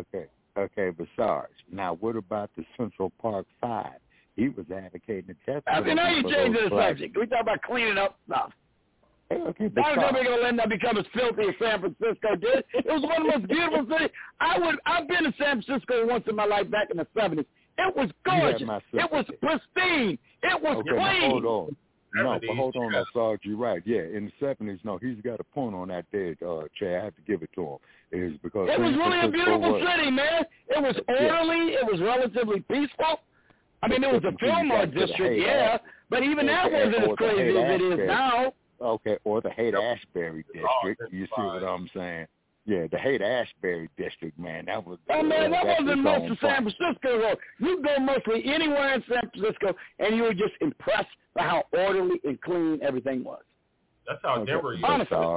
Okay, but Sarge, now what about the Central Park 5? He was advocating the death penalty. Now you change the subject. We talk about cleaning up stuff. Donald Trump ain't gonna let that become as filthy as San Francisco did. It was one of the most beautiful cities. I've been to San Francisco once in my life back in the 70s. It was gorgeous. It was pristine. It was clean. Hold on, Sarge, you're right. Yeah, in the 70s, he's got a point on that there, Chad. I have to give it to him. It was really a beautiful city, man. It was orderly. It was relatively peaceful. I mean, it was a Fillmore district, but even that wasn't as crazy as it is now. Okay, or the Haight-Ashbury district. You see what I'm saying? Yeah, the Haight-Ashbury district, man. That was. Oh man, that wasn't much of San Francisco Road. You go mostly anywhere in San Francisco, and you were just impressed by how orderly and clean everything was. That's how Denver is.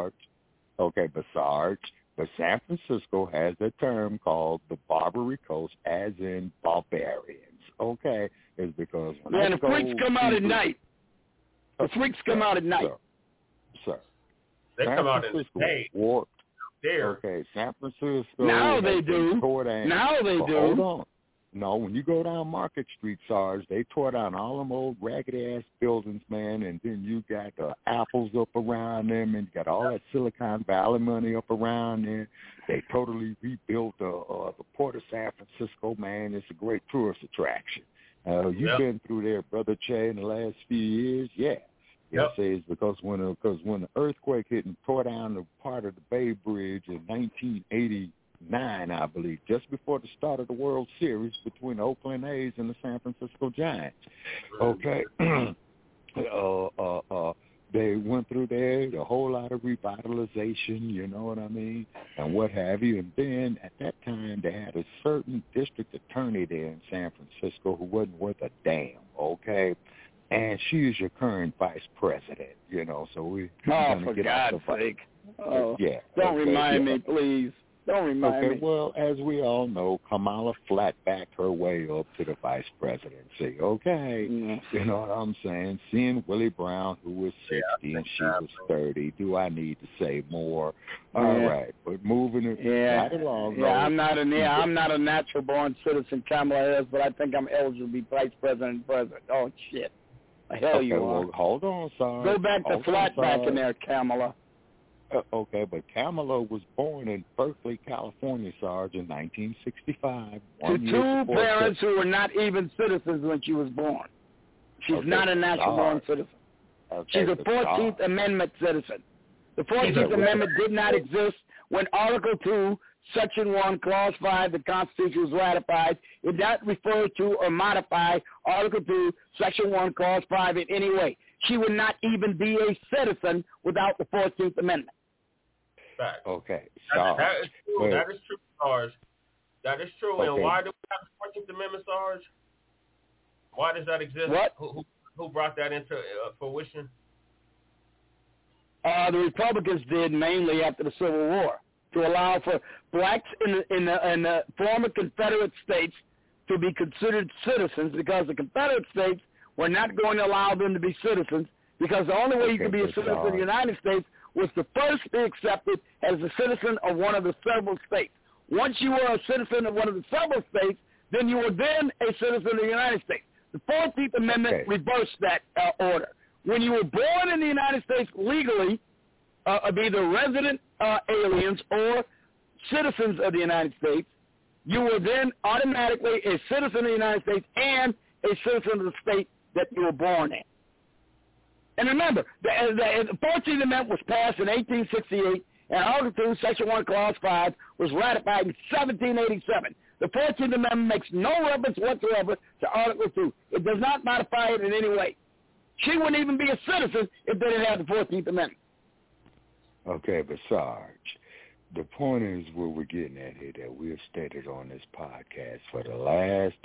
But San Francisco has a term called the Barbary Coast, as in barbarians. Okay, is because when the freaks come out at night. The freaks come out at night. Sir. They come out in the day. Okay, San Francisco. Now they do. Hold on. No, when you go down Market Street, Sarge, they tore down all them old raggedy-ass buildings, man, and then you got the Apples up around them, and you got all that Silicon Valley money up around there. They totally rebuilt the Port of San Francisco, man. It's a great tourist attraction. You've been through there, Brother Che, in the last few years, It says because when the earthquake hit and tore down the part of the Bay Bridge in 1989, I believe, just before the start of the World Series between the Oakland A's and the San Francisco Giants. Okay, they went through there, a whole lot of revitalization, you know what I mean, and what have you. And then at that time, they had a certain district attorney there in San Francisco who wasn't worth a damn. Okay. And she is your current vice president, you know, so we're going to get God's sake. Don't remind me, please. Don't remind me. Well, as we all know, Kamala flat-backed her way up to the vice presidency, okay? You know what I'm saying? Seeing Willie Brown, who was 60 and she was 30, do I need to say more? All right, but moving it right along. I'm not a natural-born citizen, Kamala Harris, but I think I'm eligible to be vice president. Oh, shit. The hell you are. Well, hold on, Sarge. Go back to flat back in there, Kamala. Okay, but Kamala was born in Berkeley, California, Sarge, in 1965. To two parents who were not even citizens when she was born. She's not a natural-born citizen. She's a 14th Amendment citizen. The 14th Amendment did not exist when Article 2, Section 1, Clause 5, the Constitution was ratified, it did not refer to or modify Article 2, Section 1, Clause 5 in any way. She would not even be a citizen without the 14th Amendment. Fact. Okay. That is true. That is true, Sarge. That is true. Okay. And why do we have the 14th Amendment, Sarge? Why does that exist? What? Who brought that into fruition? The Republicans did, mainly after the Civil War, to allow for blacks in the former Confederate states to be considered citizens, because the Confederate states were not going to allow them to be citizens, because the only way you could be a citizen of the United States was to first be accepted as a citizen of one of the several states. Once you were a citizen of one of the several states, then you were then a citizen of the United States. The 14th Amendment reversed that order. When you were born in the United States legally, of either resident aliens or citizens of the United States, you were then automatically a citizen of the United States and a citizen of the state that you were born in. And remember, the 14th Amendment was passed in 1868, and Article 2, Section 1, Clause 5 was ratified in 1787. The 14th Amendment makes no reference whatsoever to Article 2. It does not modify it in any way. She wouldn't even be a citizen if they didn't have the 14th Amendment. Okay, but Sarge, the point is where we're getting at here, that we have stated on this podcast for the last,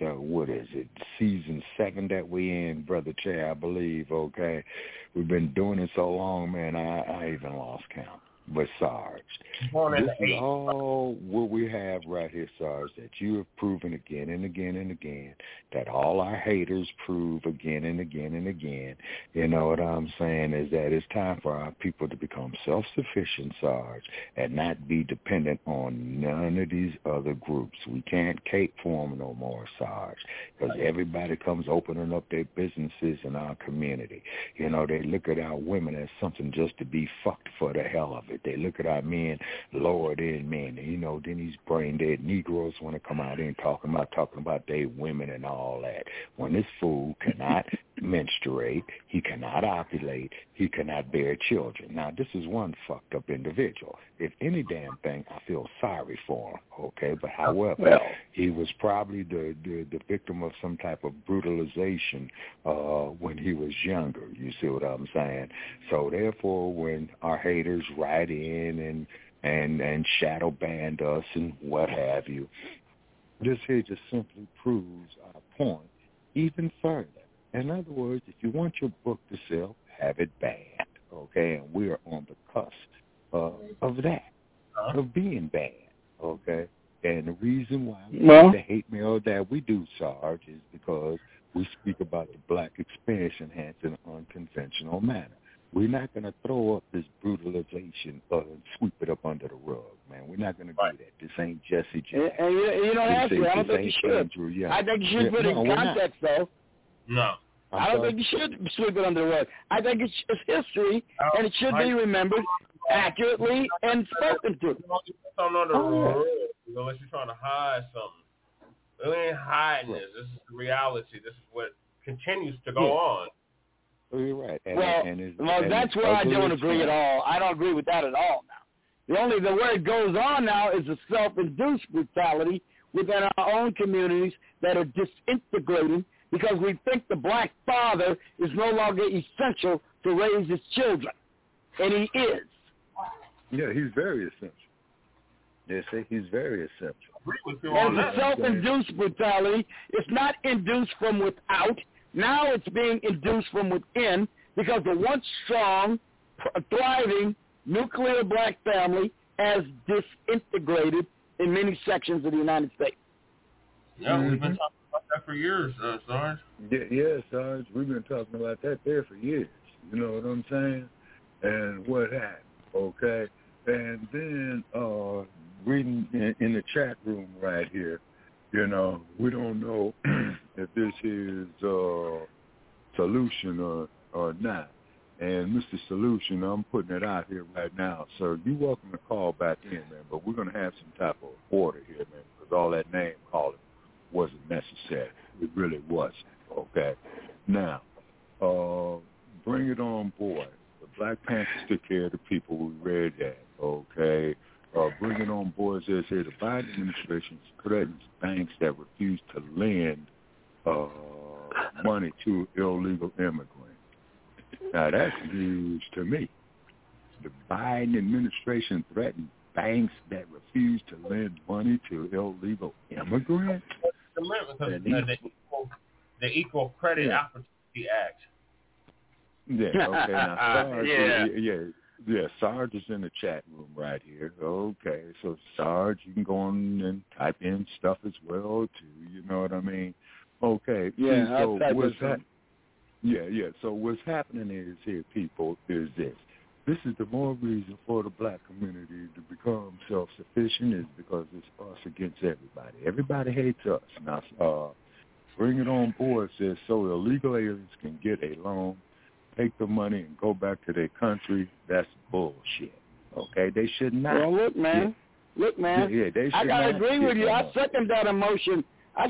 season 7 that we in, Brother Chair, I believe, okay? We've been doing it so long, man, I even lost count. But Sarge, this is all what we have right here, Sarge, that you have proven again and again and again, that all our haters prove again and again and again. You know what I'm saying is that it's time for our people to become self-sufficient, Sarge, and not be dependent on none of these other groups. We can't cape for them no more, Sarge, because everybody comes opening up their businesses in our community. You know, they look at our women as something just to be fucked for the hell of it. They look at our men, lower-end men, and, you know, then these brain-dead Negroes want to come out here and talking about their women and all that. When this fool cannot menstruate, he cannot ovulate, he cannot bear children. Now, this is one fucked up individual. If any damn thing, I feel sorry for him, okay? But however, he was probably the victim of some type of brutalization when he was younger. You see what I'm saying? So therefore, when our haters write in and shadow ban us and what have you, this here just simply proves our point even further. In other words, if you want your book to sell, have it banned, okay? And we are on the cusp of that, of being banned, okay? And the reason why we do the hate mail that we do, Sarge, is because we speak about the black expansion hence in an unconventional manner. We're not going to throw up this brutalization and sweep it up under the rug, man. We're not going to do that. This ain't Jesse James. And you don't have to. I don't think you should. I think you should put it in context, though. No. I don't think you should sweep it under the rug. I think it's history, and it should be remembered accurately and spoken to. Unless you're trying to hide something. We ain't hiding this. This is the reality. This is what continues to go on. Oh, you're right. That's where I don't agree at all. I don't agree with that at all now. The way it goes on now is a self-induced brutality within our own communities that are disintegrating because we think the black father is no longer essential to raise his children. And he is. Yeah, he's very essential. They say he's very essential. And it's a self-induced brutality. It's not induced from without. Now it's being induced from within because the once strong, thriving, nuclear black family has disintegrated in many sections of the United States. Yeah, we've been talking about that for years, Sarge. Yeah, Sarge, we've been talking about that there for years. You know what I'm saying? And what happened, okay? And then reading in the chat room right here, you know, we don't know if this is Solution or not. And Mr. Solution, I'm putting it out here right now. Sir, you're welcome to call back in, man, but we're going to have some type of order here, man, because all that name calling wasn't necessary. It really wasn't, okay? Now, bring it on board. The Black Panthers took care of the people. We read that, okay? Bring It On Boys says here, the Biden administration threatens banks that refuse to lend money to illegal immigrants. Now, that's news to me. The Biden administration threatens banks that refuse to lend money to illegal immigrants? The Equal Credit Opportunity Act. Yeah, okay. Now, Sarge, Sarge is in the chat room right here. Okay, so Sarge, you can go on and type in stuff as well, too. You know what I mean? Okay. Yeah, so So what's happening is here, people, is this. This is the more reason for the black community to become self-sufficient is because it's us against everybody. Everybody hates us. Now, Bring It On Board says so illegal aliens can get a loan, take the money, and go back to their country. That's bullshit. Okay? They should not. Well, look, man. They should I got to agree with you. I second that emotion.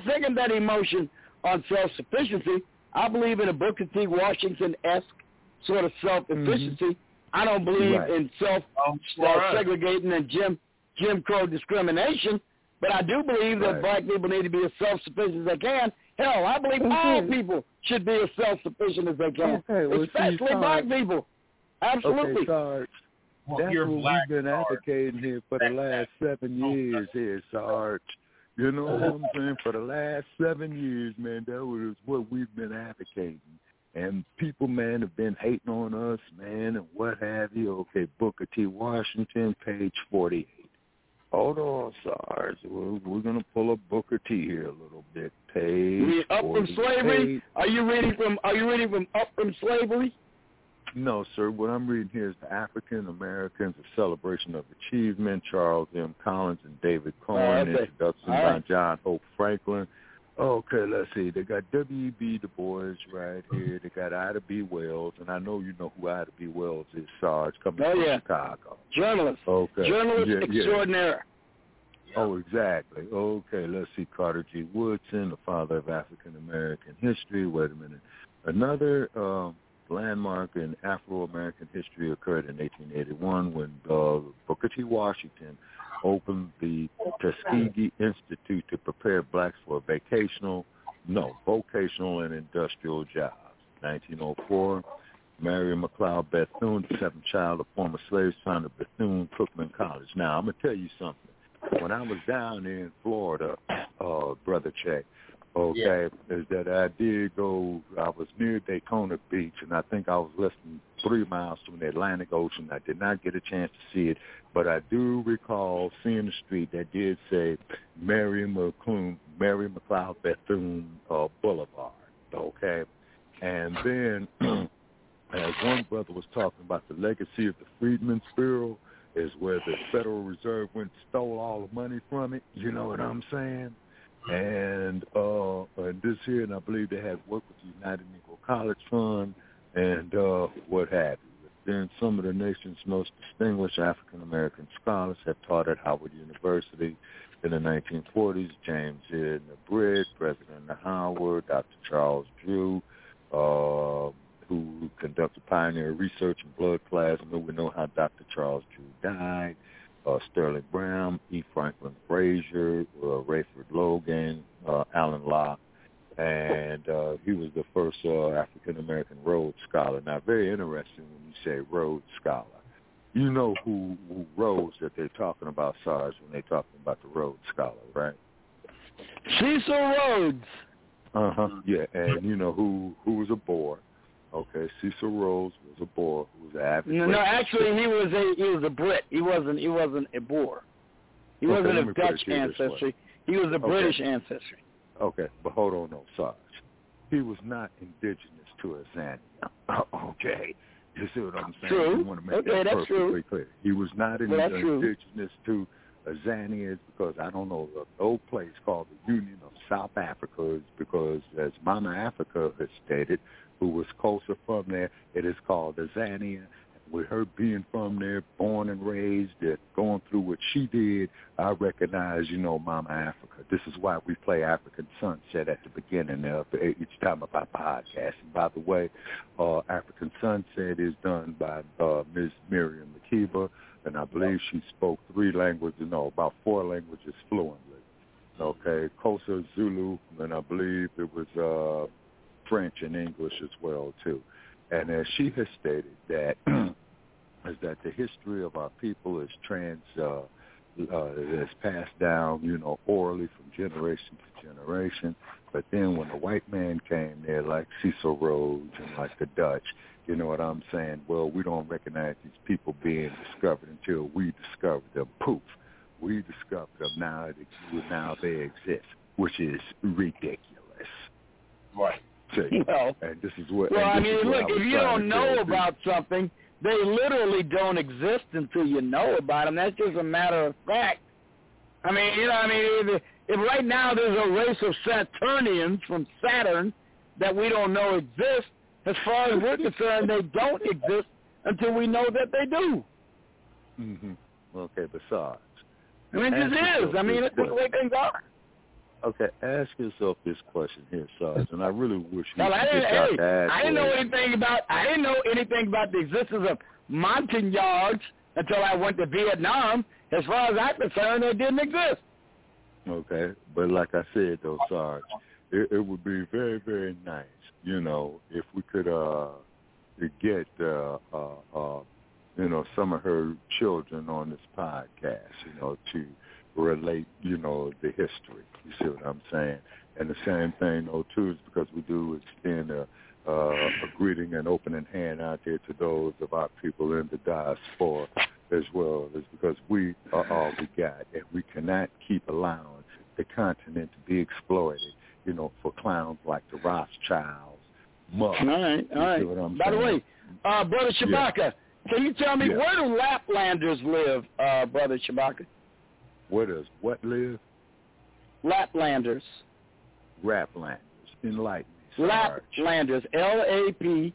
On self-sufficiency. I believe in a Booker T. Washington-esque sort of self-efficiency. Mm-hmm. I don't believe in self-segregating and Jim Crow discrimination, but I do believe that black people need to be as self-sufficient as they can. Hell, I believe all people should be as self-sufficient as they can, especially black people. Absolutely. Okay, Sarge. That's what we've been advocating here for the last 7 years here, Sarge. You know what I'm saying? For the last 7 years, man, that was what we've been advocating. And people, man, have been hating on us, man, and what have you. Okay, Booker T. Washington, page 48. Hold on, Sarge. We're going to pull up Booker T here a little bit. Page Up 48. From Slavery? Are you reading from Up From Slavery? No, sir. What I'm reading here is the African Americans, a celebration of achievement, Charles M. Collins and David Cohen, introduction by John Hope Franklin. Okay, let's see. They got W.E.B. Du Bois right here. They got Ida B. Wells, and I know you know who Ida B. Wells is, Sarge, coming from Chicago. Journalist. Okay. Journalist extraordinaire. Yeah. Oh, exactly. Okay, let's see. Carter G. Woodson, the father of African American history. Wait a minute. Another landmark in Afro-American history occurred in 1881 when Booker T. Washington opened the Tuskegee Institute to prepare blacks for vocational and industrial jobs. 1904, Marion McLeod Bethune, the seventh child of former slaves, founded Bethune-Cookman College. Now, I'm going to tell you something. When I was down in Florida, Brother Che, is that I was near Daytona Beach, and I think I was less than 3 miles from the Atlantic Ocean. I did not get a chance to see it, but I do recall seeing the street that did say Marion McLeod Bethune Boulevard, okay? And then as one brother was talking about the legacy of the Freedmen's Bureau is where the Federal Reserve went and stole all the money from it, you know what I'm saying? And this here, and I believe they had worked with the United Negro College Fund and what have you. Then some of the nation's most distinguished African-American scholars have taught at Howard University in the 1940s. James Edna Britt, President of Howard, Dr. Charles Drew, who conducted pioneer research in blood plasma. We know how Dr. Charles Drew died. Sterling Brown, E. Franklin Frazier, Rayford Logan, Alan Locke, and he was the first African-American Rhodes Scholar. Now, very interesting when you say Rhodes Scholar. You know who Rhodes that they're talking about, Sarge, when they're talking about the Rhodes Scholar, right? Cecil Rhodes. Yeah, and you know who was a Boer. Okay, Cecil Rhodes was a Boer who was an avid. No, actually, he was a Brit. He wasn't a Boer. He wasn't of Dutch ancestry. He was a British ancestry. Okay, but hold on, no, Sarge. He was not indigenous to Azania. Okay, you see what I'm saying? True. I want to make that perfectly clear. He was not indigenous to Azania because I don't know of no place called the Union of South Africa is because, as Mama Africa has stated, who was closer from there, it is called Azania. With her being from there, born and raised, going through what she did, I recognize, Mama Africa. This is why we play African Sunset at the beginning of each time of our podcast. And by the way, African Sunset is done by Ms. Miriam Makeba, and I believe she spoke 4 languages fluently. Okay, Xhosa, Zulu, and I believe it was French and English as well too. And as she has stated that is that the history of our people is is passed down, orally from generation to generation. But then when the white man came there, like Cecil Rhodes and like the Dutch, you know what I'm saying? Well, we don't recognize these people being discovered until we discover them. Poof. We discovered them. Now they exist, which is ridiculous. Right. See, well, and this is what. Well, I mean, look, if you don't know about something, they literally don't exist until you know about them. That's just a matter of fact. I mean, if right now there's a race of Saturnians from Saturn that we don't know exist, as far as we're concerned, they don't exist until we know that they do. Mm-hmm. Okay, besides. I mean, it just is. I mean, it's the way things are. Okay, ask yourself this question here, Sarge, and I really wish you I didn't know anything about the existence of Montagnards until I went to Vietnam. As far as I'm concerned, they didn't exist. Okay, but like I said, though, Sarge, it would be very, very nice, if we could get, some of her children on this podcast, to relate, the history. You see what I'm saying? And the same thing, though, too, is because we do extend a greeting and opening hand out there to those of our people in the diaspora as well. It's because we are all we got, and we cannot keep allowing the continent to be exploited, for clowns like the Rothschilds. All right. By the way, Brother Shabaka, can you tell me where do Laplanders live, Brother Shabaka? Where does what live? Laplanders. Laplanders. Enlighten me. Laplanders. Laplanders.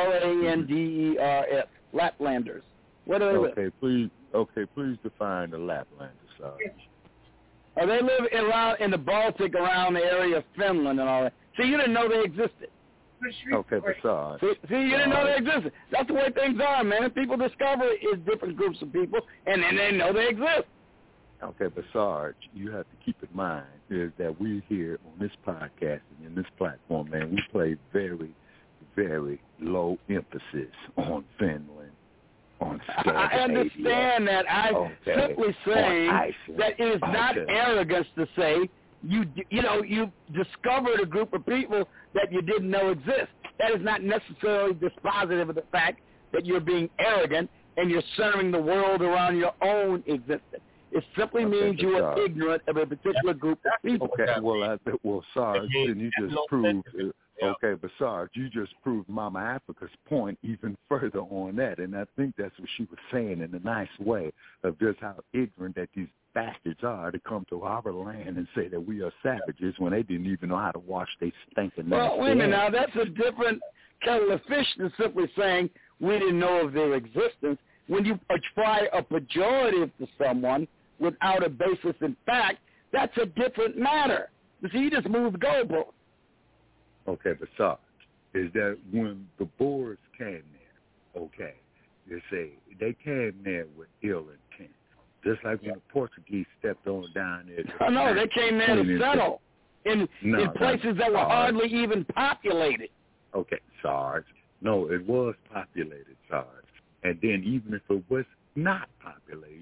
Laplanders. Where do they live? Please define the Laplanders, Sarge. They live around in the Baltic, around the area of Finland and all that. See, you didn't know they existed. Okay, but Sarge. See, you didn't know they existed. That's the way things are, man. People discover is different groups of people, and then they know they exist. Okay, but Sarge, you have to keep in mind is that we here on this podcast and in this platform, man, we play very, very low emphasis on Finland, on Scandinavia. I understand that. I'm simply saying that it is not arrogance to say you discovered a group of people that you didn't know exist. That is not necessarily dispositive of the fact that you're being arrogant and you're centering the world around your own existence. It simply means you are ignorant of a particular group of people. Okay, Sarge, then you just proved. Okay, but Sarge, you just proved Mama Africa's point even further on that, and I think that's what she was saying in a nice way of just how ignorant that these bastards are to come to our land and say that we are savages when they didn't even know how to wash their stinking hands. Well, wait a minute now. That's a different kettle of fish than simply saying we didn't know of their existence. When you apply a pejorative to someone without a basis in fact, that's a different matter. You see, you just moved the goalpost. Okay, but Sarge, is that when the Boers came there, they say they came there with ill intent. Just like when the Portuguese stepped on down there. No, they came there to settle in places that were hardly even populated. Okay, Sarge. No, it was populated, Sarge. And then even if it was not populated,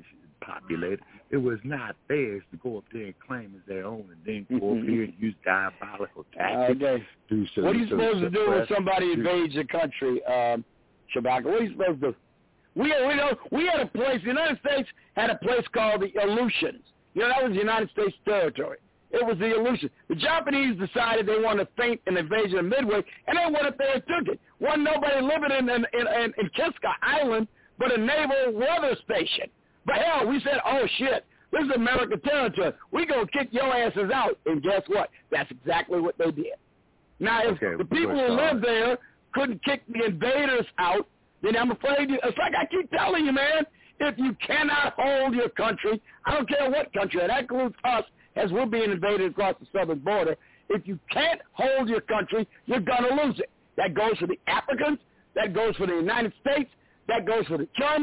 it was not theirs to go up there and claim as their own and then go up here and use diabolical tactics. What are you supposed to do when somebody invades your country, Shabaka? What are you supposed to do? We had a place, the United States had a place called the Aleutians. That was the United States territory. It was the Aleutians. The Japanese decided they wanted to feint an invasion of Midway, and they went up there and took it. Wasn't nobody living in Kiska Island but a naval weather station. But hell, we said, oh, shit, this is American territory. We going to kick your asses out. And guess what? That's exactly what they did. Now, if the people who live there couldn't kick the invaders out, then I'm afraid it's like I keep telling you, man, if you cannot hold your country, I don't care what country, and that includes us as we're being invaded across the southern border, if you can't hold your country, you're going to lose it. That goes for the Africans. That goes for the United States. That goes for the Germans.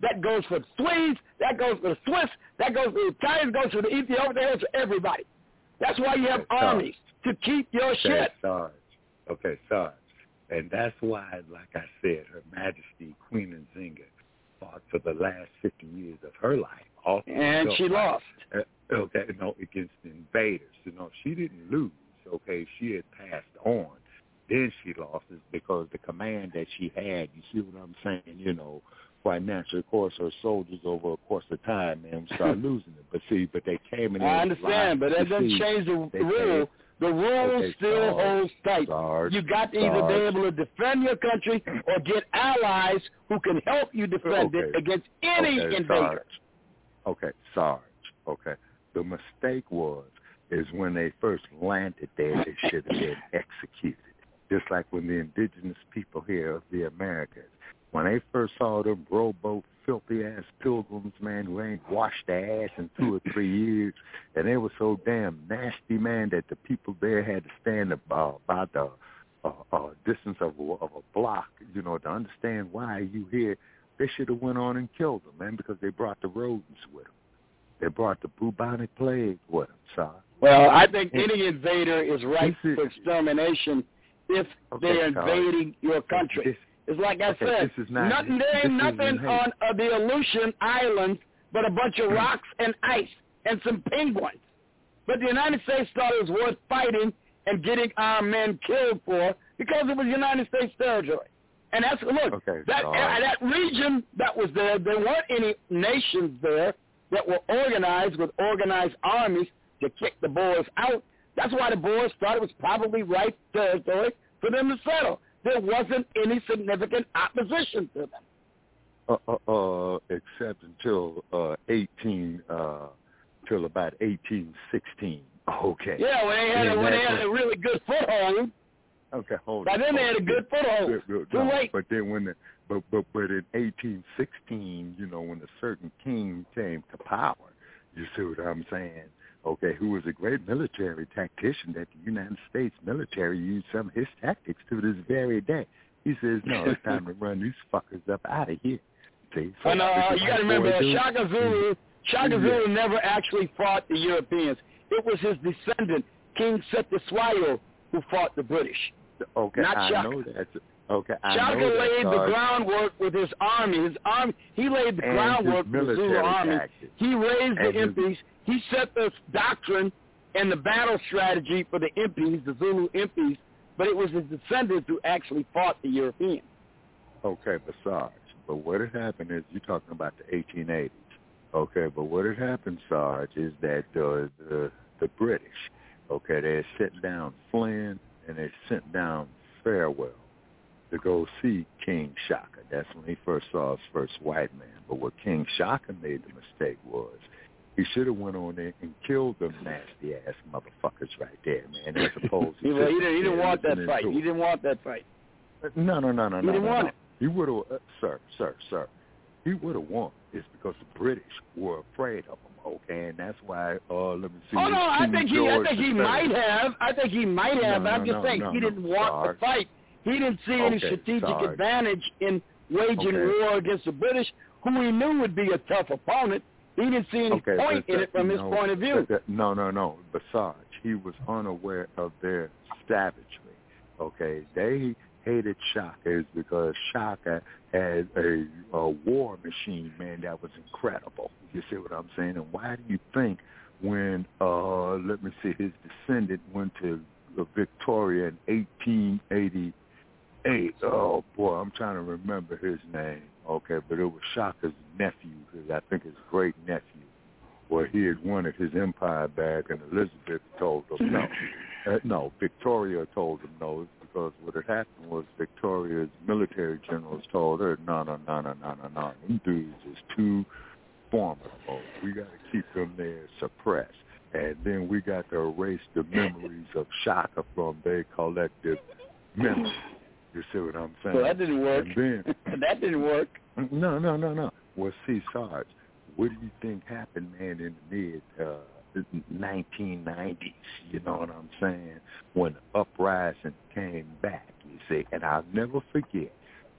That goes for the Swedes. That goes for the Swiss. That goes for the Italians. Goes for the Ethiopians. That goes for everybody. That's why you have armies, to keep your shit. Sarge. Okay, Sarge. And that's why, like I said, Her Majesty Queen Nzinga fought for the last 50 years of her life. And she lost. Okay, no, against the invaders. She didn't lose. Okay, she had passed on. Then she lost is because the command that she had, you see what I'm saying, quite naturally, of course, her soldiers over a course of time, man, start losing it. But they came in. I understand, but that doesn't change the rule. The rule still holds tight. You got to either be able to defend your country or get allies who can help you defend it against any invader. Sarge. The mistake is when they first landed there, they should have been executed. Just like when the indigenous people here of the Americas, when they first saw them rowboat, filthy-ass pilgrims, man, who ain't washed their ass in 2 or 3 years, and they were so damn nasty, man, that the people there had to stand about the distance of a block, to understand why you here. They should have went on and killed them, man, because they brought the rodents with them. They brought the bubonic plague with them, son. Well, I think any invader is right for extermination if they're invading your country. It's like I said, there ain't nothing on the Aleutian Islands but a bunch of rocks and ice and some penguins. But the United States thought it was worth fighting and getting our men killed for because it was United States territory. And that's, look, that region that was there weren't any nations there that were organized with organized armies to kick the Boers out. That's why the Boers thought it was probably right territory for them to settle. There wasn't any significant opposition to them. Except until till about 1816. Okay. Yeah, when they had a really good foothold. Okay, hold on. But then they had a good foothold. Too late. But then but in 1816, when a certain king came to power, you see what I'm saying? Okay, who was a great military tactician that the United States military used some of his tactics to this very day. He says, no, it's time to run these fuckers up out of here. See? So you got to remember, Shaka Zulu never actually fought the Europeans. It was his descendant, King Setiswayo, who fought the British. Okay, not Shaka. I know that. Okay, Shaka laid the groundwork with his army. He laid the groundwork with the Zulu army. He raised the Impis. He set the doctrine and the battle strategy for the Impis, the Zulu Impis, but it was his descendants who actually fought the Europeans. Okay, Sarge, but what had happened is, you're talking about the 1880s. Okay, but what had happened, Sarge, is that the British, okay, they had sent down Flynn and they sent down Farewell to go see King Shaka. That's when he first saw his first white man. But what King Shaka made the mistake was, he should have went on there and killed them nasty-ass motherfuckers right there, man, as opposed to... he didn't want that fight. He didn't want that fight. No. He didn't want it. He would have... Sir. He would have won. It's because the British were afraid of him, okay? And that's why, let me see... Oh, no, I think he might have. But I'm just saying, he didn't want the fight. He didn't see any strategic advantage in waging war against the British, who he knew would be a tough opponent. He didn't see any point in it from his point of view. No. But Sarge, he was unaware of their savagery. Okay, they hated Shaka because Shaka had a war machine, man, that was incredible. You see what I'm saying? And why do you think when, his descendant went to Victoria in 1888? Oh, boy, I'm trying to remember his name. Okay, but it was Shaka's nephew, I think his great-nephew, where he had wanted his empire back, and Elizabeth told him no. No, Victoria told him no, because what had happened was Victoria's military generals told her, no, them dudes is too formidable. We got to keep them there suppressed. And then we got to erase the memories of Shaka from their collective memory. You see what I'm saying? Well, that didn't work. That didn't work. No. Well, see, Sarge, what do you think happened, man, in the mid-1990s? You know what I'm saying? When the uprising came back, you see. And I'll never forget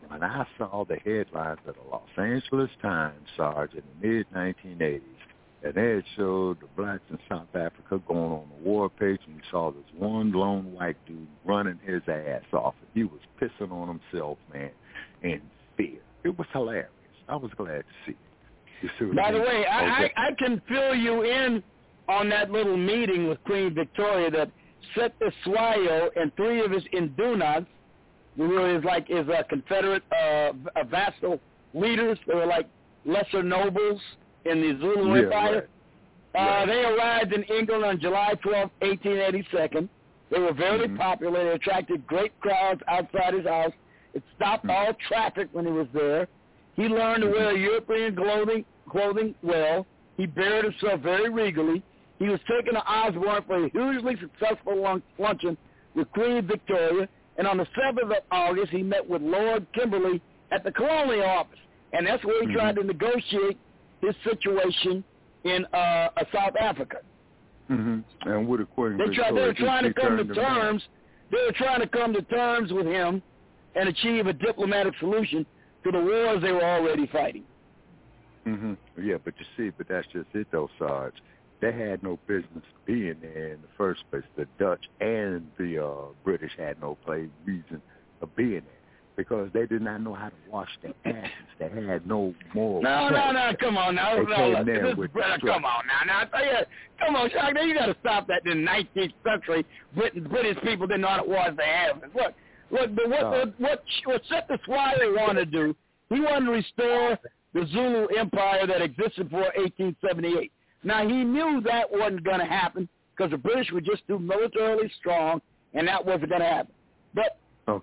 when I saw the headlines of the Los Angeles Times, Sarge, in the mid-1980s, and they had showed the blacks in South Africa going on the war page, and you saw this one lone white dude running his ass off, and he was pissing on himself, man, in fear. It was hilarious. I was glad to see it. You see what By I mean? the way, I can fill you in on that little meeting with Queen Victoria that Sete Swayo and 3 of his indunas, who is Confederate vassal leaders. They were like lesser nobles in the Zulu Empire. Right. They arrived in England on July 12, 1882. They were very popular. They attracted great crowds outside his house. It stopped all traffic when he was there. He learned to wear European clothing well. He buried himself very regally. He was taken to Osborne for a hugely successful luncheon with Queen Victoria. And on the 7th of August, he met with Lord Kimberley at the Colonial Office. And that's where he tried to negotiate his situation in South Africa. And what according they were trying to come to terms. They were trying to come to terms with him and achieve a diplomatic solution to the wars they were already fighting. Yeah, but that's just it, though, Sarge. They had no business being there in the first place. The Dutch and the British had no reason of being there because they did not know how to wash their asses. They had no moral. No, come on now. Come on, Chuck. You got to stop that. In the 19th century, British people didn't know how to wash their asses. Look. What Sete Swayo wanted to do, he wanted to restore the Zulu Empire that existed before 1878. Now, he knew that wasn't going to happen because the British were just too militarily strong, and that wasn't going to happen. But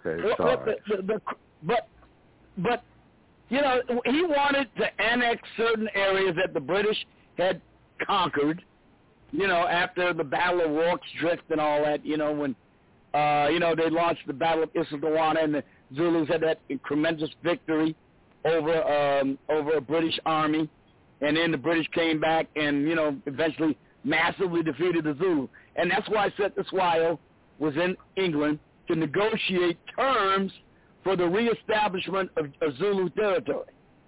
you know, he wanted to annex certain areas that the British had conquered. You know, after the Battle of Rorke's Drift and all that. You know, when they launched the Battle of Isandlwana, and the Zulus had that tremendous victory over a British army. And then the British came back and, eventually massively defeated the Zulu. And that's why Sete Swayo was in England to negotiate terms for the reestablishment of Zulu territory.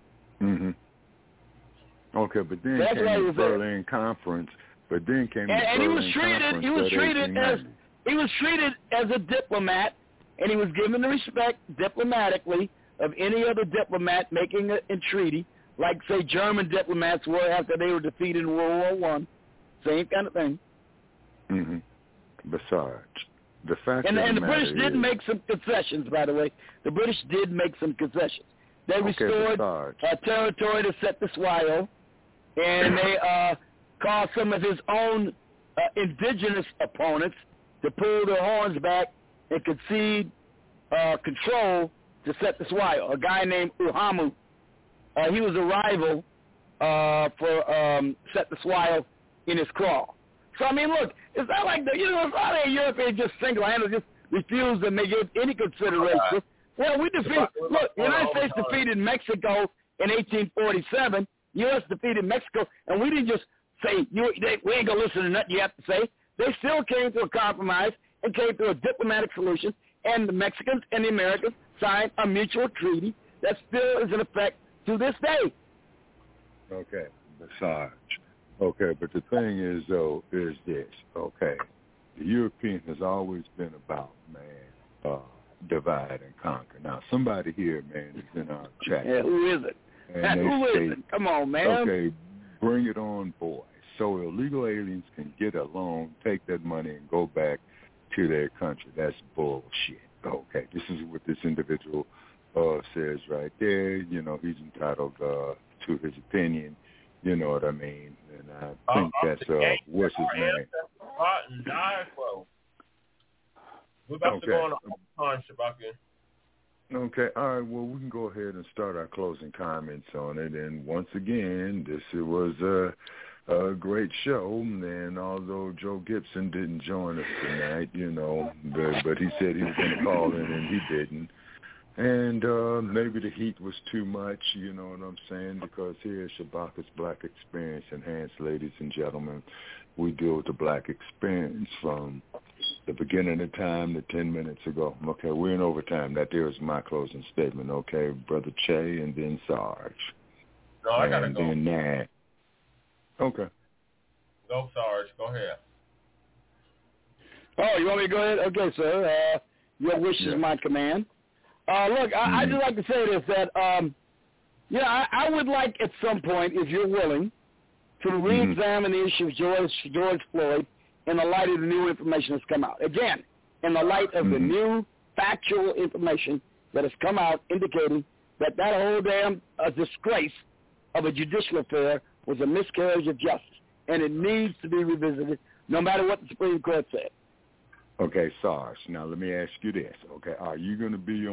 Okay, but then came the Berlin Conference. But then came the Berlin Conference. He was treated as a diplomat, and he was given the respect diplomatically of any other diplomat making a treaty, like, say, German diplomats were after they were defeated in World War I. Same kind of thing. Besides, the fact and the British did make some concessions, by the way. The British did make some concessions. They restored territory to Sete Swayo, and they caused some of his own indigenous opponents to pull their horns back and concede control to Sete Swayo, a guy named Uhamu. He was a rival for Sete Swayo in his crawl. So, I mean, look, it's not like it's not like Europe just single-handedly just refused to make any consideration. Well, the United States defeated Mexico in 1847. U.S. defeated Mexico, and we didn't just say, we ain't going to listen to nothing you have to say. They still came to a compromise and came to a diplomatic solution, and the Mexicans and the Americans signed a mutual treaty that still is in effect to this day. Okay, Sarge. Okay, but the thing is, though, is this. Okay, the European has always been about, divide and conquer. Now, somebody here, man, is in our chat. Yeah, who is it? Who is it? Come on, man. Okay, bring it on, boy. So illegal aliens can get a loan, take that money, and go back to their country. That's bullshit. Okay, this is what this individual says right there. He's entitled to his opinion. You know what I mean? And I think that's what's his name. We're about to go on Shabaka. Okay, all right. Well, we can go ahead and start our closing comments on it. And once again, this was a great show. And although Joe Gibson didn't join us tonight, but he said he was going to call in, and he didn't. And maybe the heat was too much, you know what I'm saying? Because here at Shabaka's Black Experience Enhanced, ladies and gentlemen, we deal with the black experience from the beginning of time to 10 minutes ago. Okay, we're in overtime. That there is my closing statement. Okay, Brother Che and then Sarge. No, I got to go. And then Nat. Okay. Go, Sarge. Go ahead. Oh, you want me to go ahead? Okay, sir. Your wish is my command. Look, I'd just like to say this, that, I would like at some point, if you're willing, to re-examine the issue of George Floyd in the light of the new information that's come out. Again, in the light of the new factual information that has come out indicating that whole damn disgrace of a judicial affair was a miscarriage of justice, and it needs to be revisited no matter what the Supreme Court said. Okay, Sarge, now let me ask you this, okay? Are you going to be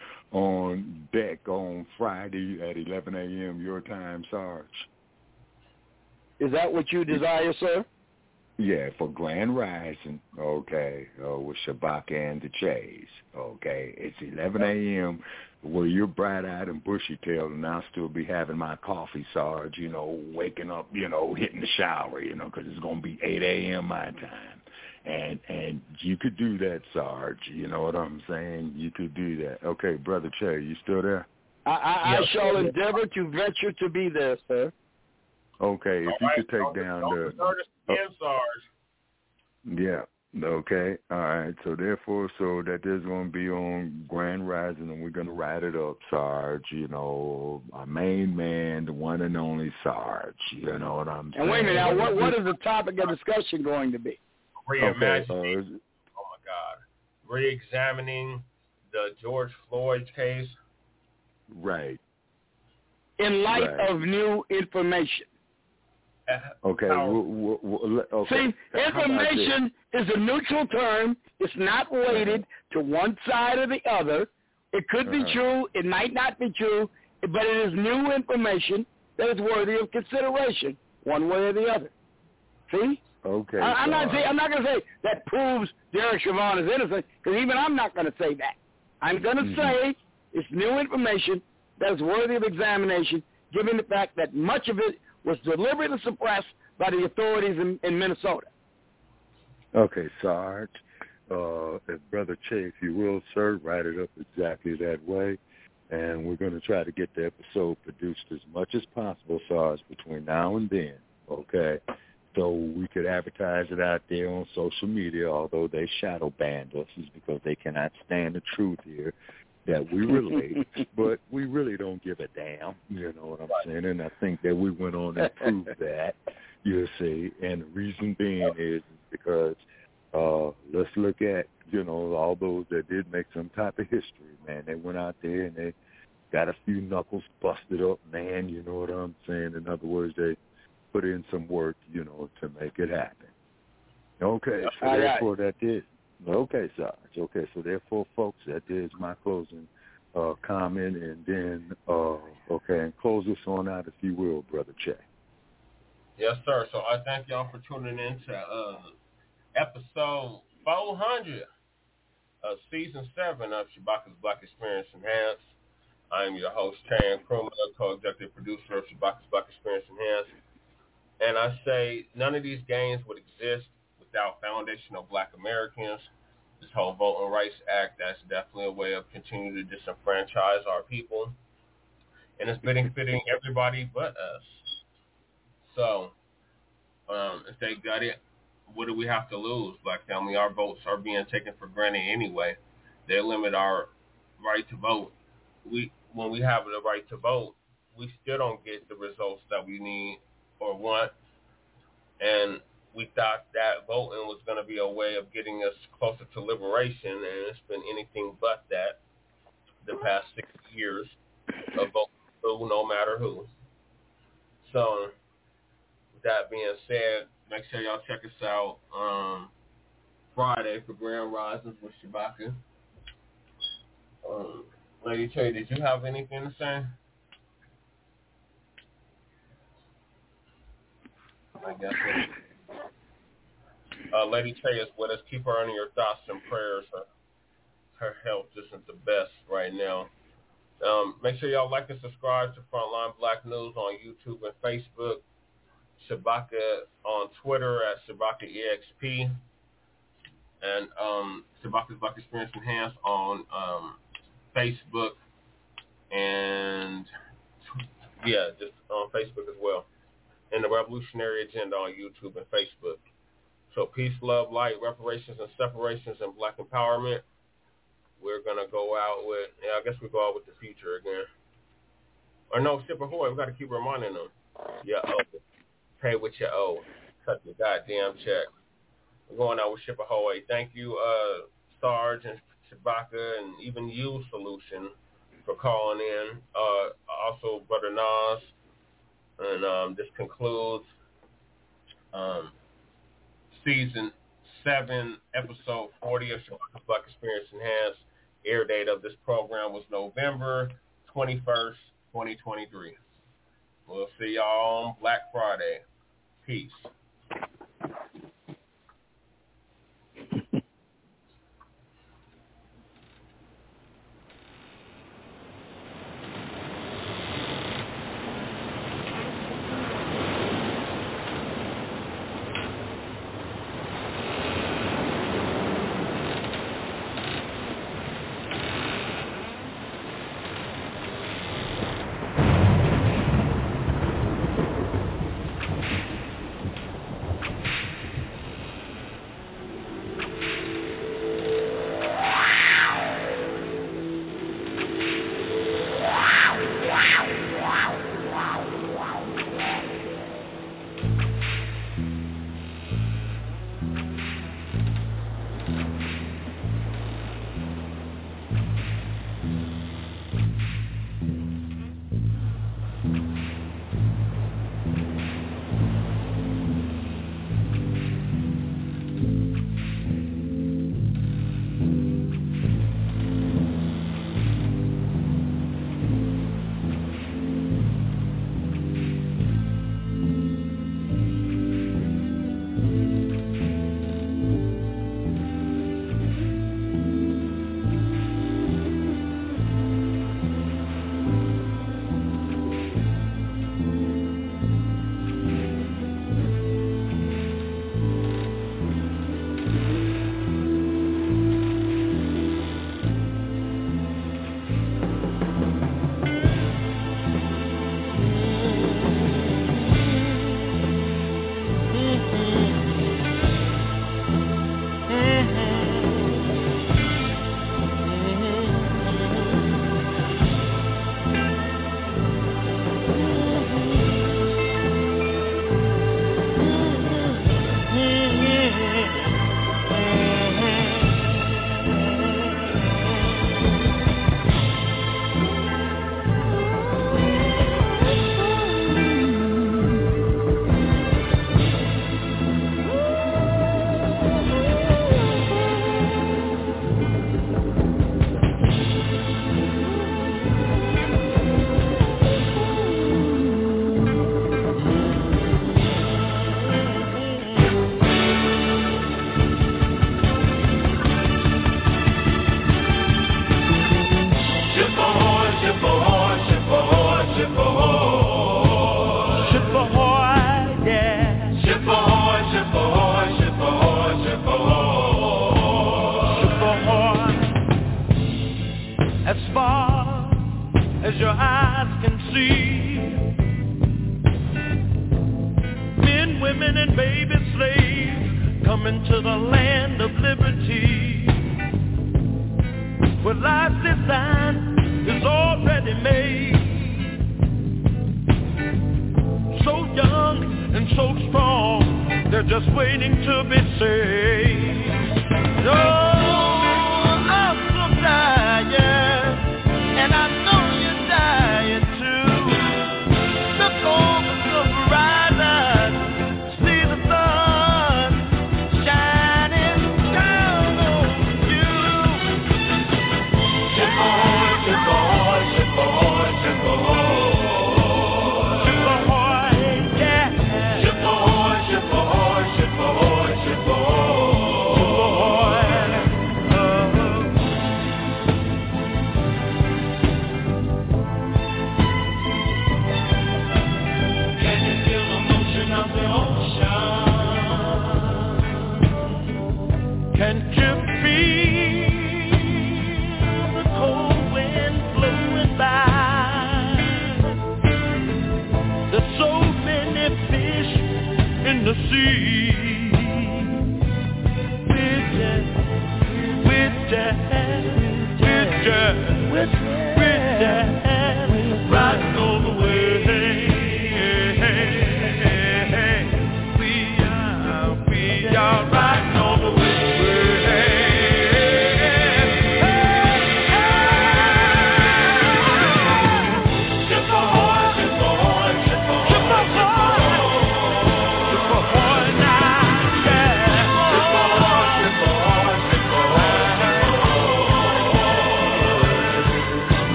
on deck on Friday at 11 a.m. your time, Sarge? Is that what you desire, sir? Yeah, for Grand Rising, okay, with Shabaka and the Jays, okay? It's 11 a.m. where you're bright-eyed and bushy-tailed, and I'll still be having my coffee, Sarge, waking up, hitting the shower, because it's going to be 8 a.m. my time. And you could do that, Sarge. You know what I'm saying? You could do that. Okay, Brother Che, you still there? I shall endeavor to venture to be there, sir. Okay, if you could take down the... Sarge. Yeah, okay. All right, so therefore, that there's going to be on Grand Rising, and we're going to ride it up, Sarge, our main man, the one and only Sarge, you know what I'm saying? And wait a minute, now, what is the topic of discussion going to be? Reimagining, oh my God, re-examining the George Floyd case. Right. In light of new information. Okay. See, information is a neutral term. It's not weighted to one side or the other. It could be true. It might not be true. But it is new information that is worthy of consideration, one way or the other. See? Okay. I'm not going to say that proves Derek Chauvin is innocent, because even I'm not going to say that. I'm going to say it's new information that is worthy of examination, given the fact that much of it was deliberately suppressed by the authorities in Minnesota. Okay, Sarge. If Brother Che, if you will, sir, write it up exactly that way. And we're going to try to get the episode produced as much as possible, Sarge, between now and then, okay? So we could advertise it out there on social media, although they shadow banned us, is because they cannot stand the truth here that we relate. But we really don't give a damn, you know what I'm saying? And I think that we went on and proved that, you see. And the reason being is because let's look at, all those that did make some type of history, man. They went out there and they got a few knuckles busted up, man, you know what I'm saying? In other words, they put in some work, to make it happen. Okay, so therefore that is. Okay, Sarge. Okay, so therefore, folks, that is my closing comment, and then, and close this on out, if you will, Brother Che. Yes, sir. So I thank y'all for tuning in to episode 400 of Season 7 of Shabaka's Black Experience Enhanced. I am your host, Chan Krumah, co-executive producer of Shabaka's Black Experience Enhanced. And I say none of these gains would exist without foundational Black Americans. This whole Voting Rights Act, that's definitely a way of continuing to disenfranchise our people. And it's fitting everybody but us. So, if they got it, what do we have to lose, Black family? Our votes are being taken for granted anyway. They limit our right to vote. When we have the right to vote, we still don't get the results that we need or want, and we thought that voting was going to be a way of getting us closer to liberation, and it's been anything but that the past 6 years of voting who, no matter who. So, with that being said, make sure y'all check us out Friday for Grand Risings with Shabaka. Lady Che, did you have anything to say? I guess Lady Che is with us. Keep her under your thoughts and prayers. Her health isn't the best right now. Make sure y'all like and subscribe to Frontline Black News on YouTube and Facebook. Shabaka on Twitter at ShabakaEXP. and Shabaka's Black Experience Enhanced on Facebook, and just on Facebook as well, and the Revolutionary Agenda on YouTube and Facebook. So peace, love, light, reparations, and separations, and black empowerment. We're going to go out with, I guess we go out with the future again. Or no, Ship Ahoy, we got to keep reminding them. Pay what you owe. Cut the goddamn check. We're going out with Ship Ahoy. Thank you, Sarge and Shabaka, and even you, Solution, for calling in. Also, Brother Nas. And this concludes Season 7, Episode 40 of Shabaka's Black Experience Enhanced. Air date of this program was November 21st, 2023. We'll see y'all on Black Friday. Peace.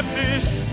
happy